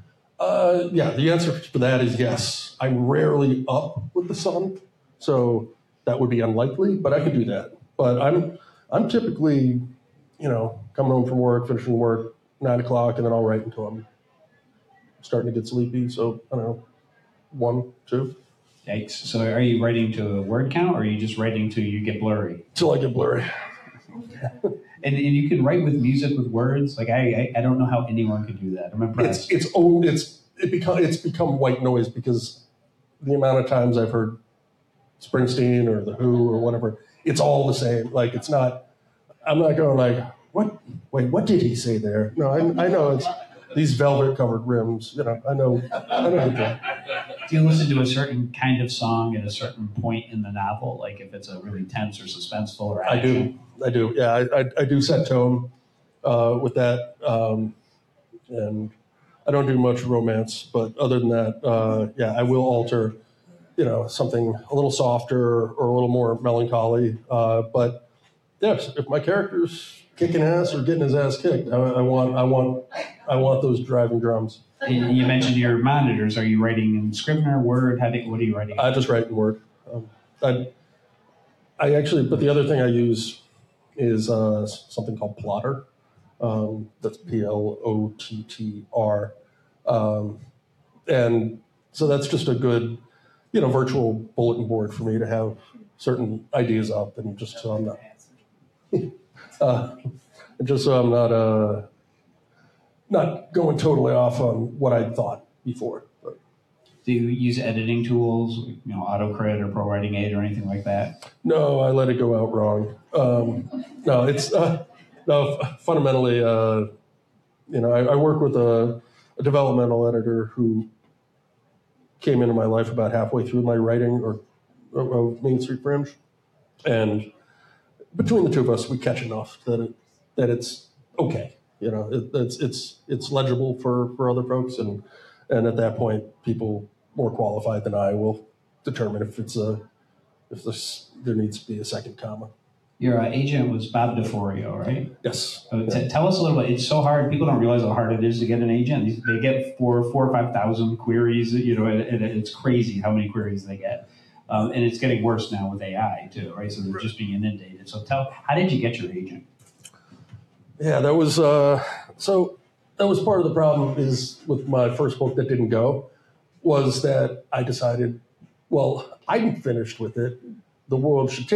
Uh, yeah, the answer for that is yes. I'm rarely up with the sun, so that would be unlikely, but I could do that. But I'm I'm typically, you know, coming home from work, finishing work, nine o'clock, and then I'll write until I'm starting to get sleepy. So I don't know, one, two. Yikes. So are you writing to a word count, or are you just writing till you get blurry? Till I get blurry. And, and you can write with music with words. Like I, I, I don't know how anyone could do that. I'm impressed. It's it's own it's it become it's become white noise because the amount of times I've heard Springsteen or The Who or whatever, it's all the same. Like it's not. I'm not going like what? Wait, what did he say there? No, I, I know it's these velvet covered rims. You know, I know. I know the drill. Do you listen to a certain kind of song at a certain point in the novel? Like if it's a really tense or suspenseful or action? I do. I do. Yeah, I, I, I do set tone uh, with that. Um, and I don't do much romance, but other than that, uh, yeah, I will alter, you know, something a little softer or a little more melancholy. Uh, but yes, if my character's kicking ass or getting his ass kicked, I, I want, I want, I want those driving drums. And you mentioned your monitors. Are you writing in Scrivener, Word? How do, what are you writing? I just write in Word. Um, I, I actually, but the other thing I use is uh, something called Plotter. Um, that's P L O T T R. Um, and so that's just a good, you know, virtual bulletin board for me to have certain ideas up, and just so I'm not, uh, just so I'm not, uh, not going totally off on what I thought before. But. Do you use editing tools, you know, AutoCred or ProWriting eight or anything like that? No, I let it go out wrong. Um, no, it's uh, no. Fundamentally, uh, you know, I, I work with a, a developmental editor who came into my life about halfway through my writing or of Main Street Fringe, and between the two of us, we catch enough that it, that it's okay. You know, it, it's it's it's legible for, for other folks, and and at that point, people more qualified than I will determine if it's a if this there needs to be a second comma. Your uh, agent was Bob DeForio, right? Yes. So t- tell us a little bit. It's so hard. People don't realize how hard it is to get an agent. They get four, four or five thousand queries. You know, and, and it's crazy how many queries they get. Um, and it's getting worse now with A I too, right? So they're just being inundated. So tell, how did you get your agent? Yeah, that was uh, so. That was part of the problem. Is with my first book that didn't go, was that I decided, well, I'm finished with it. The world should take it.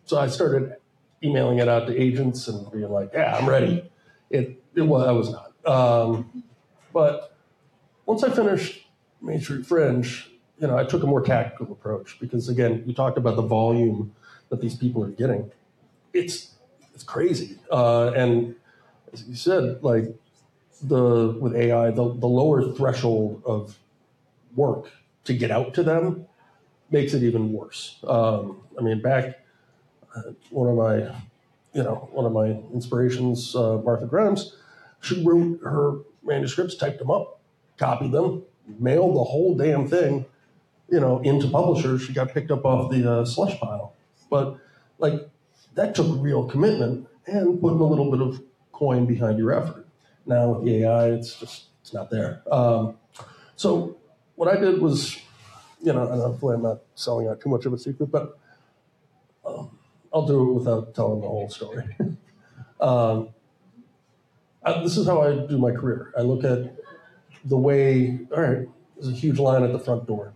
so I started emailing it out to agents and being like, yeah, I'm ready. It, it was, I was not. Um, but once I finished Main Street Fringe, you know, I took a more tactical approach because, again, you talked about the volume that these people are getting. It's it's crazy. Uh, and as you said, like the with A I, the, the lower threshold of work to get out to them makes it even worse. Um, I mean, back uh, one of my, you know, one of my inspirations, uh, Martha Grimes, she wrote her manuscripts, typed them up, copied them, mailed the whole damn thing, you know, into publishers. She got picked up off the uh, slush pile. But like that took real commitment and putting a little bit of coin behind your effort. Now with the A I, it's just, it's not there. Um, so what I did was, you know, and hopefully I'm not selling out too much of a secret, but um, I'll do it without telling the whole story. um, I, this is how I do my career. I look at the way, all right, there's a huge line at the front door.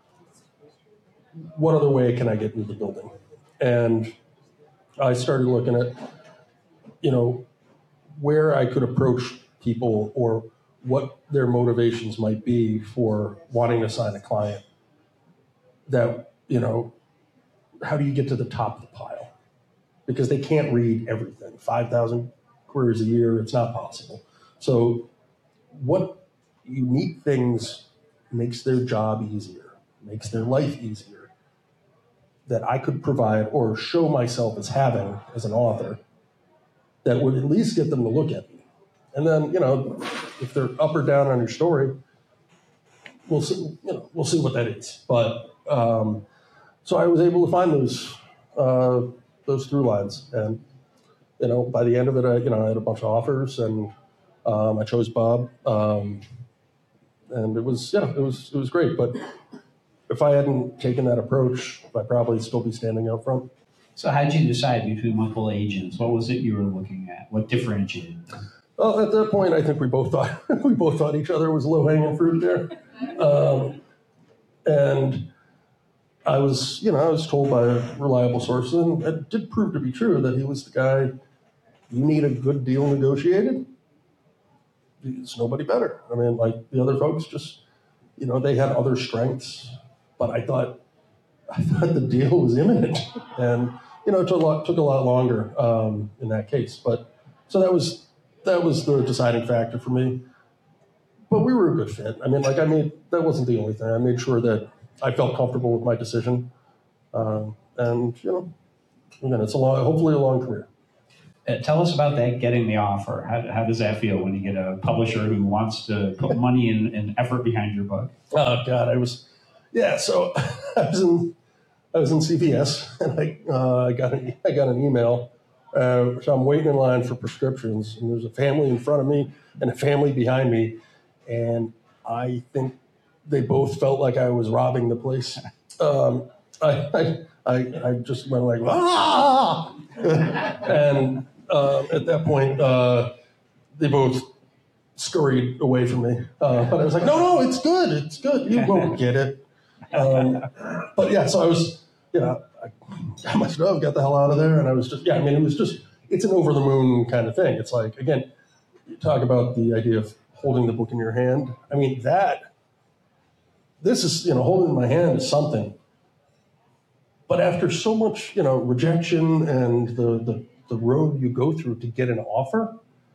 What other way can I get into the building? And I started looking at, you know, where I could approach people or what their motivations might be for wanting to sign a client. That, you know, how do you get to the top of the pile? Because they can't read everything. five thousand queries a year, it's not possible. So what unique things makes their job easier, makes their life easier, that I could provide or show myself as having as an author that would at least get them to look at me. And then, you know, if they're up or down on your story, we'll see, you know, we'll see what that is. But um, so I was able to find those uh, those through lines, and you know, by the end of it, I, you know, I had a bunch of offers, and um, I chose Bob, um, and it was, yeah, it was it was great. But if I hadn't taken that approach, I'd probably still be standing out front. So how did you decide between multiple agents? What was it you were looking at? What differentiated? Well, at that point, I think we both thought we both thought each other was low hanging fruit there, um, and I was, you know, I was told by reliable sources, and it did prove to be true that he was the guy. You need a good deal negotiated. There's nobody better. I mean, like the other folks, just, you know, they had other strengths, but I thought, I thought the deal was imminent, and you know, it took a lot, took a lot longer um, in that case. But so that was that was the deciding factor for me. But we were a good fit. I mean, like I made that wasn't the only thing. I made sure that I felt comfortable with my decision, um, and you know, again, it's a long, hopefully a long career. Uh, tell us about that, getting the offer. How, how does that feel when you get a publisher who wants to put money and, and effort behind your book? Oh God, I was, yeah. So I was in, I was in C V S, and I, uh, I got an, I got an email. Uh, so I'm waiting in line for prescriptions, and there's a family in front of me and a family behind me, and I think they both felt like I was robbing the place. Um, I, I, I, I just went like, ah! and uh, at that point, uh, they both scurried away from me. Uh, but I was like, no, no, it's good. It's good. You won't get it. Um, but yeah, so I was, you know, I got my stuff, got the hell out of there. And I was just, yeah, I mean, it was just, it's an over the moon kind of thing. It's like, again, you talk about the idea of holding the book in your hand. I mean, that, this is, you know, holding in my hand is something. But after so much, you know, rejection and the, the, the road you go through to get an offer,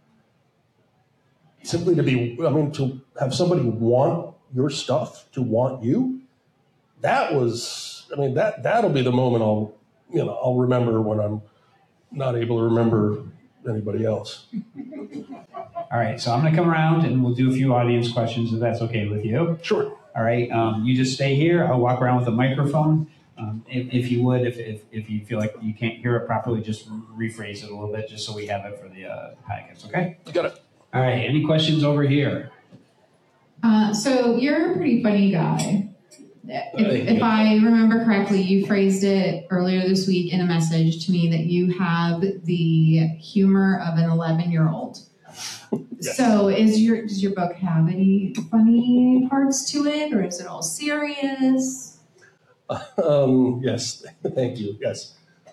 simply to be, I mean, to have somebody want your stuff, to want you, that was, I mean, that, that'll be the moment I'll, you know, I'll remember when I'm not able to remember anybody else. All right, so I'm going to come around and we'll do a few audience questions if that's okay with you. Sure. All right, um, you just stay here. I'll walk around with a microphone. Um, if, if you would, if, if if you feel like you can't hear it properly, just rephrase it a little bit just so we have it for the uh, podcast, okay? You got it. All right, any questions over here? Uh, so you're a pretty funny guy. If, if I remember correctly, you phrased it earlier this week in a message to me that you have the humor of an eleven-year-old. Yes. So is your does your book have any funny parts to it, or is it all serious? Um, yes, thank you. Yes.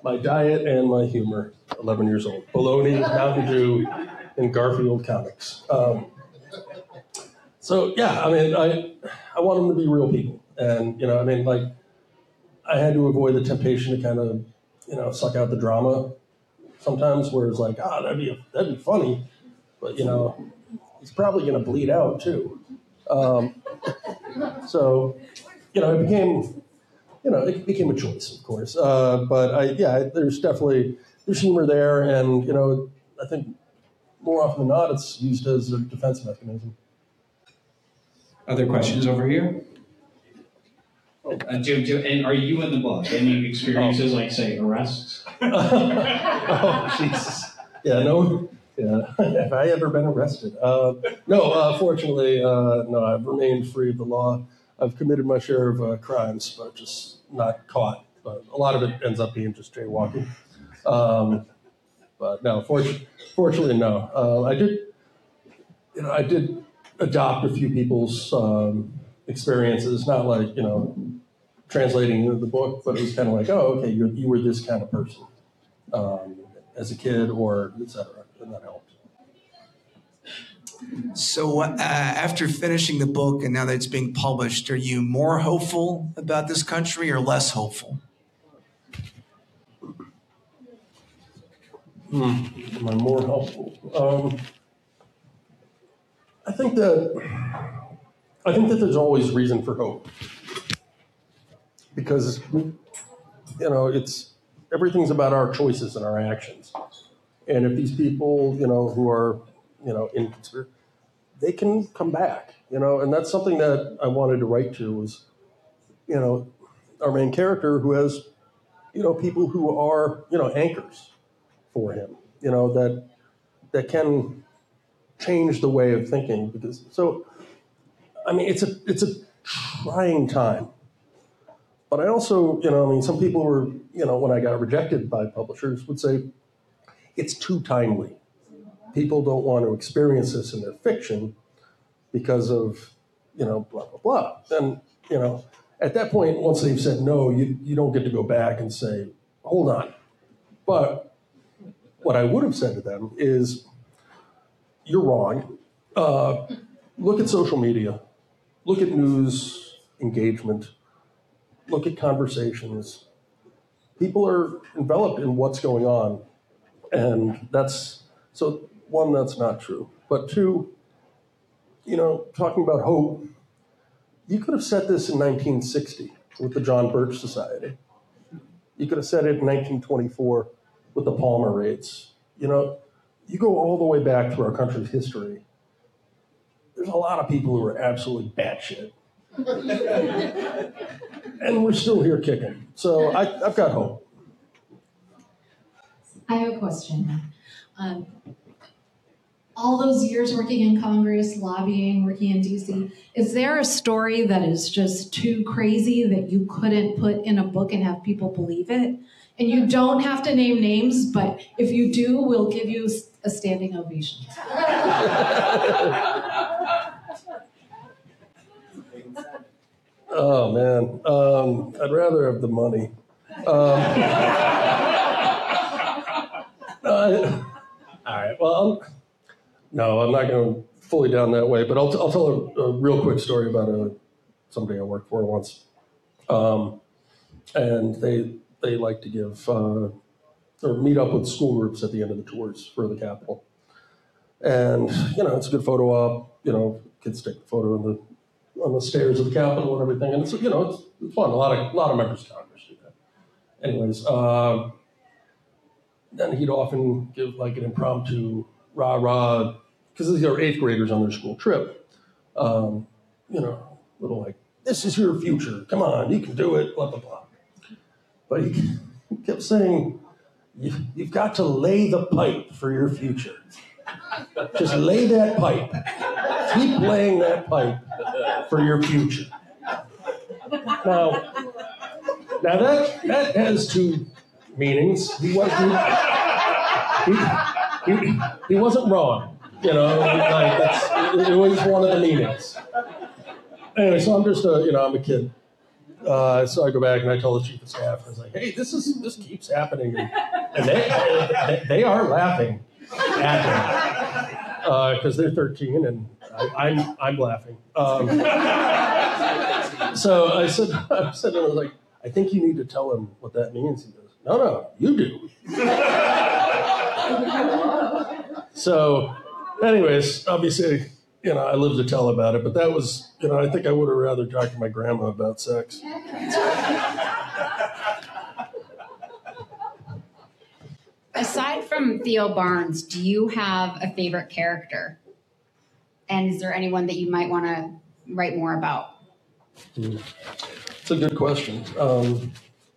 my diet and my humor, eleven years old. Bologna, Mountain Dew, and Garfield comics. Um, so, yeah, I mean, I I want them to be real people. And, you know, I mean, like, I had to avoid the temptation to kind of, you know, suck out the drama sometimes, where it's like, ah, oh, that'd be, that'd be funny. But, you know, it's probably going to bleed out, too. Um, so, you know, it became... You know, it became a choice, of course. Uh, but I, yeah, there's definitely there's humor there, and you know, I think more often than not, it's used as a defense mechanism. Other questions over here? Uh, Jim, Jim, and are you in the book? Any experiences, oh. like say arrests? Oh, Jesus. Yeah, no. Yeah, have I ever been arrested? Uh, no, uh, fortunately, uh, no. I've remained free of the law. I've committed my share of uh, crimes, but just not caught. But a lot of it ends up being just jaywalking. Um, but no, fortunately, fortunately, no. Uh, I did, you know, I did adopt a few people's um, experiences. Not like you know, translating the book, but it was kind of like, oh, okay, you you were this kind of person um, as a kid, or et cetera, and that helped. So uh, after finishing the book and now that it's being published, are you more hopeful about this country or less hopeful? Hmm. Am I more hopeful? Um, I think that I think that there's always reason for hope, because you know it's everything's about our choices and our actions, and if these people you know who are you know in they can come back, you know, and that's something that I wanted to write to was, you know, our main character who has, you know, people who are, you know, anchors for him, you know, that that can change the way of thinking. Because so, I mean, it's a it's a trying time, but I also, you know, I mean, some people were, you know, when I got rejected by publishers would say it's too timely. People don't want to experience this in their fiction because of, you know, blah, blah, blah. Then, you know, at that point, once they've said no, you, you don't get to go back and say, hold on. But what I would have said to them is, you're wrong. Uh, look at social media. Look at news engagement. Look at conversations. People are enveloped in what's going on. And that's, so one, that's not true. But two, you know, talking about hope, you could have said this in nineteen sixty with the John Birch Society. You could have said it in nineteen twenty-four with the Palmer raids. You know, you go all the way back through our country's history, there's a lot of people who are absolutely batshit. And we're still here kicking. So I, I've got hope. I have a question. Um, all those years working in Congress, lobbying, working in D C, is there a story that is just too crazy that you couldn't put in a book and have people believe it? And you don't have to name names, but if you do, we'll give you a standing ovation. Oh, man. Um, I'd rather have the money. Um, uh, all right. Well, I'm, no, I'm not going to fully down that way, but I'll, t- I'll tell a, a real quick story about a, somebody I worked for once. Um, and they they like to give, uh, or meet up with school groups at the end of the tours for the Capitol. And, you know, it's a good photo op, you know, kids take the photo in the on the stairs of the Capitol and everything, and it's you know it's, it's fun. A lot of a lot of members of Congress do that. Anyways, uh, then he'd often give like an impromptu rah rah because these are eighth graders on their school trip. Um, you know, little like this is your future. Come on, you can do it. Blah blah blah. But he kept saying, you, "You've got to lay the pipe for your future. Just lay that pipe. Keep laying that pipe for your future." Now, now that that has two meanings. He wasn't he, he, he wasn't wrong, you know. Like that's, it was one of the meanings. Anyway, so I'm just a you know I'm a kid, Uh, so I go back and I tell the chief of staff, I was like, hey, this is this keeps happening. And, and they, they, they are laughing at me because uh, they're thirteen and I, I'm, I'm laughing. Um, so I said, I said, I was like, I think you need to tell him what that means. He goes, no, no, you do. So anyways, obviously, you know, I live to tell about it, but that was, you know, I think I would have rather talked to my grandma about sex. Aside from Theo Barnes, do you have a favorite character? And is there anyone that you might want to write more about? Mm. It's a good question. Um,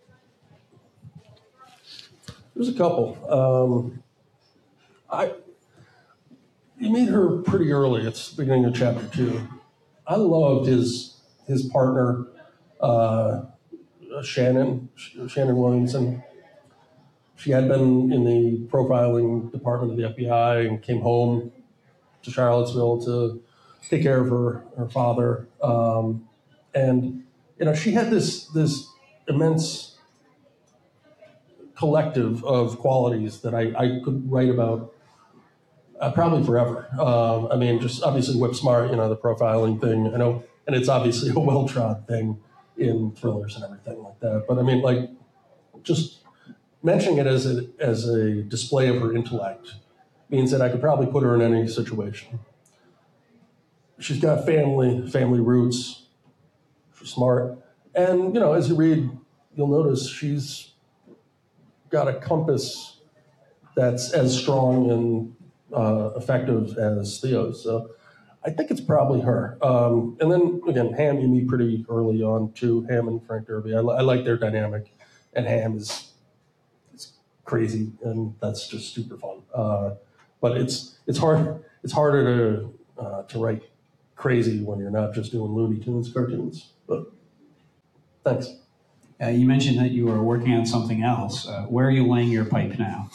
there's a couple. Um, I you meet her pretty early. It's the beginning of chapter two. I loved his his partner, uh, Shannon Shannon Williamson. She had been in the profiling department of the F B I and came home to Charlottesville to take care of her her father. Um, and you know, she had this this immense collective of qualities that I, I could write about uh, probably forever. Um, I mean, just obviously whip smart, you know, the profiling thing. I know, and it's obviously a well-trod thing in thrillers and everything like that. But I mean, like, just mentioning it as a as a display of her intellect means that I could probably put her in any situation. She's got family, family roots. She's smart. And, you know, as you read, you'll notice she's got a compass that's as strong and uh, effective as Theo's. So I think it's probably her. Um, and then, again, Ham you meet pretty early on, too. Ham and Frank Derby. I, I like their dynamic. And Ham is, is crazy, and that's just super fun. Uh, but it's it's hard. It's harder to uh, to write crazy when you're not just doing Looney Tunes cartoons. But thanks. Uh, you mentioned that you were working on something else. Uh, where are you laying your pipe now?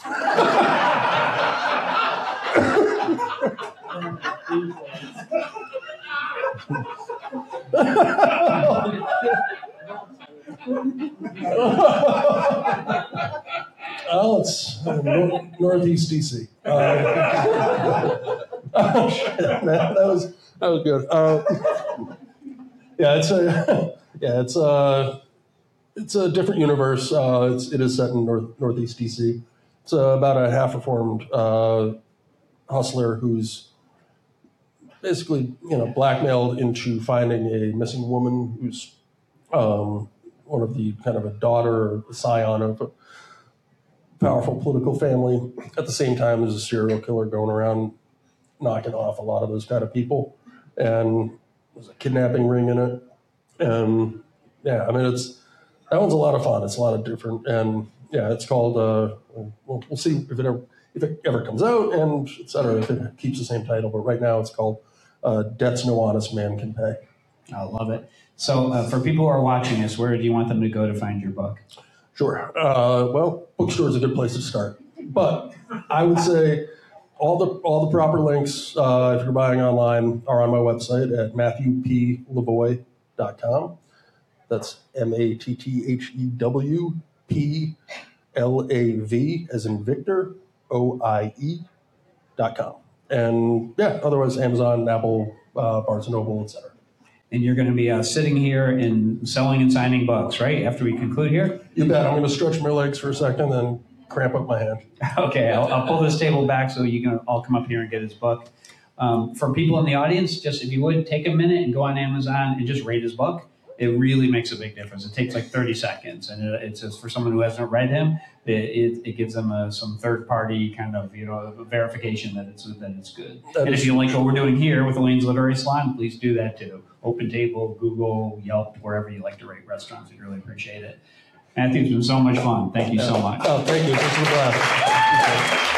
Oh, it's uh, nor- Northeast D C. Uh, oh, shit, man, that was that was good. Uh, yeah, it's a yeah, it's a it's a different universe. Uh, it's it is set in North Northeast D C. It's uh, about a half-reformed uh, hustler who's basically, you know, blackmailed into finding a missing woman who's um, one of the kind of a daughter or a scion of a powerful political family. At the same time, there's a serial killer going around knocking off a lot of those kind of people. And there's a kidnapping ring in it. And yeah, I mean, it's, that one's a lot of fun. It's a lot of different, and yeah, it's called, uh, we'll, we'll see if it ever, if it ever comes out and et cetera, if it keeps the same title. But right now it's called uh, Debts No Honest Man Can Pay. I love it. So uh, for people who are watching this, where do you want them to go to find your book? Sure. Uh, well, bookstore is a good place to start. But I would say all the all the proper links, uh, if you're buying online, are on my website at matthew p lavoie dot com. That's M A T T H E W P L A V as in Victor, O I E dot com. And yeah, otherwise Amazon, Apple, uh, Barnes and Noble, et cetera. And you're going to be uh, sitting here and selling and signing books, right? After we conclude here? You bet. I'm going to stretch my legs for a second and cramp up my hand. Okay, I'll, I'll pull this table back so you can all come up here and get his book. Um, for people in the audience, just if you would, take a minute and go on Amazon and just rate his book. It really makes a big difference. It takes like thirty seconds. And it, it's just for someone who hasn't read him, it, it, it gives them a, some third-party kind of, you know, verification that it's that it's good. That and is- if you like what we're doing here with Elaine's Literary Salon, please do that too. Open Table, Google, Yelp, wherever you like to rate restaurants. We'd really appreciate it. Matthew, it's been so much fun. Thank you so much. Oh, thank you. This was a blast.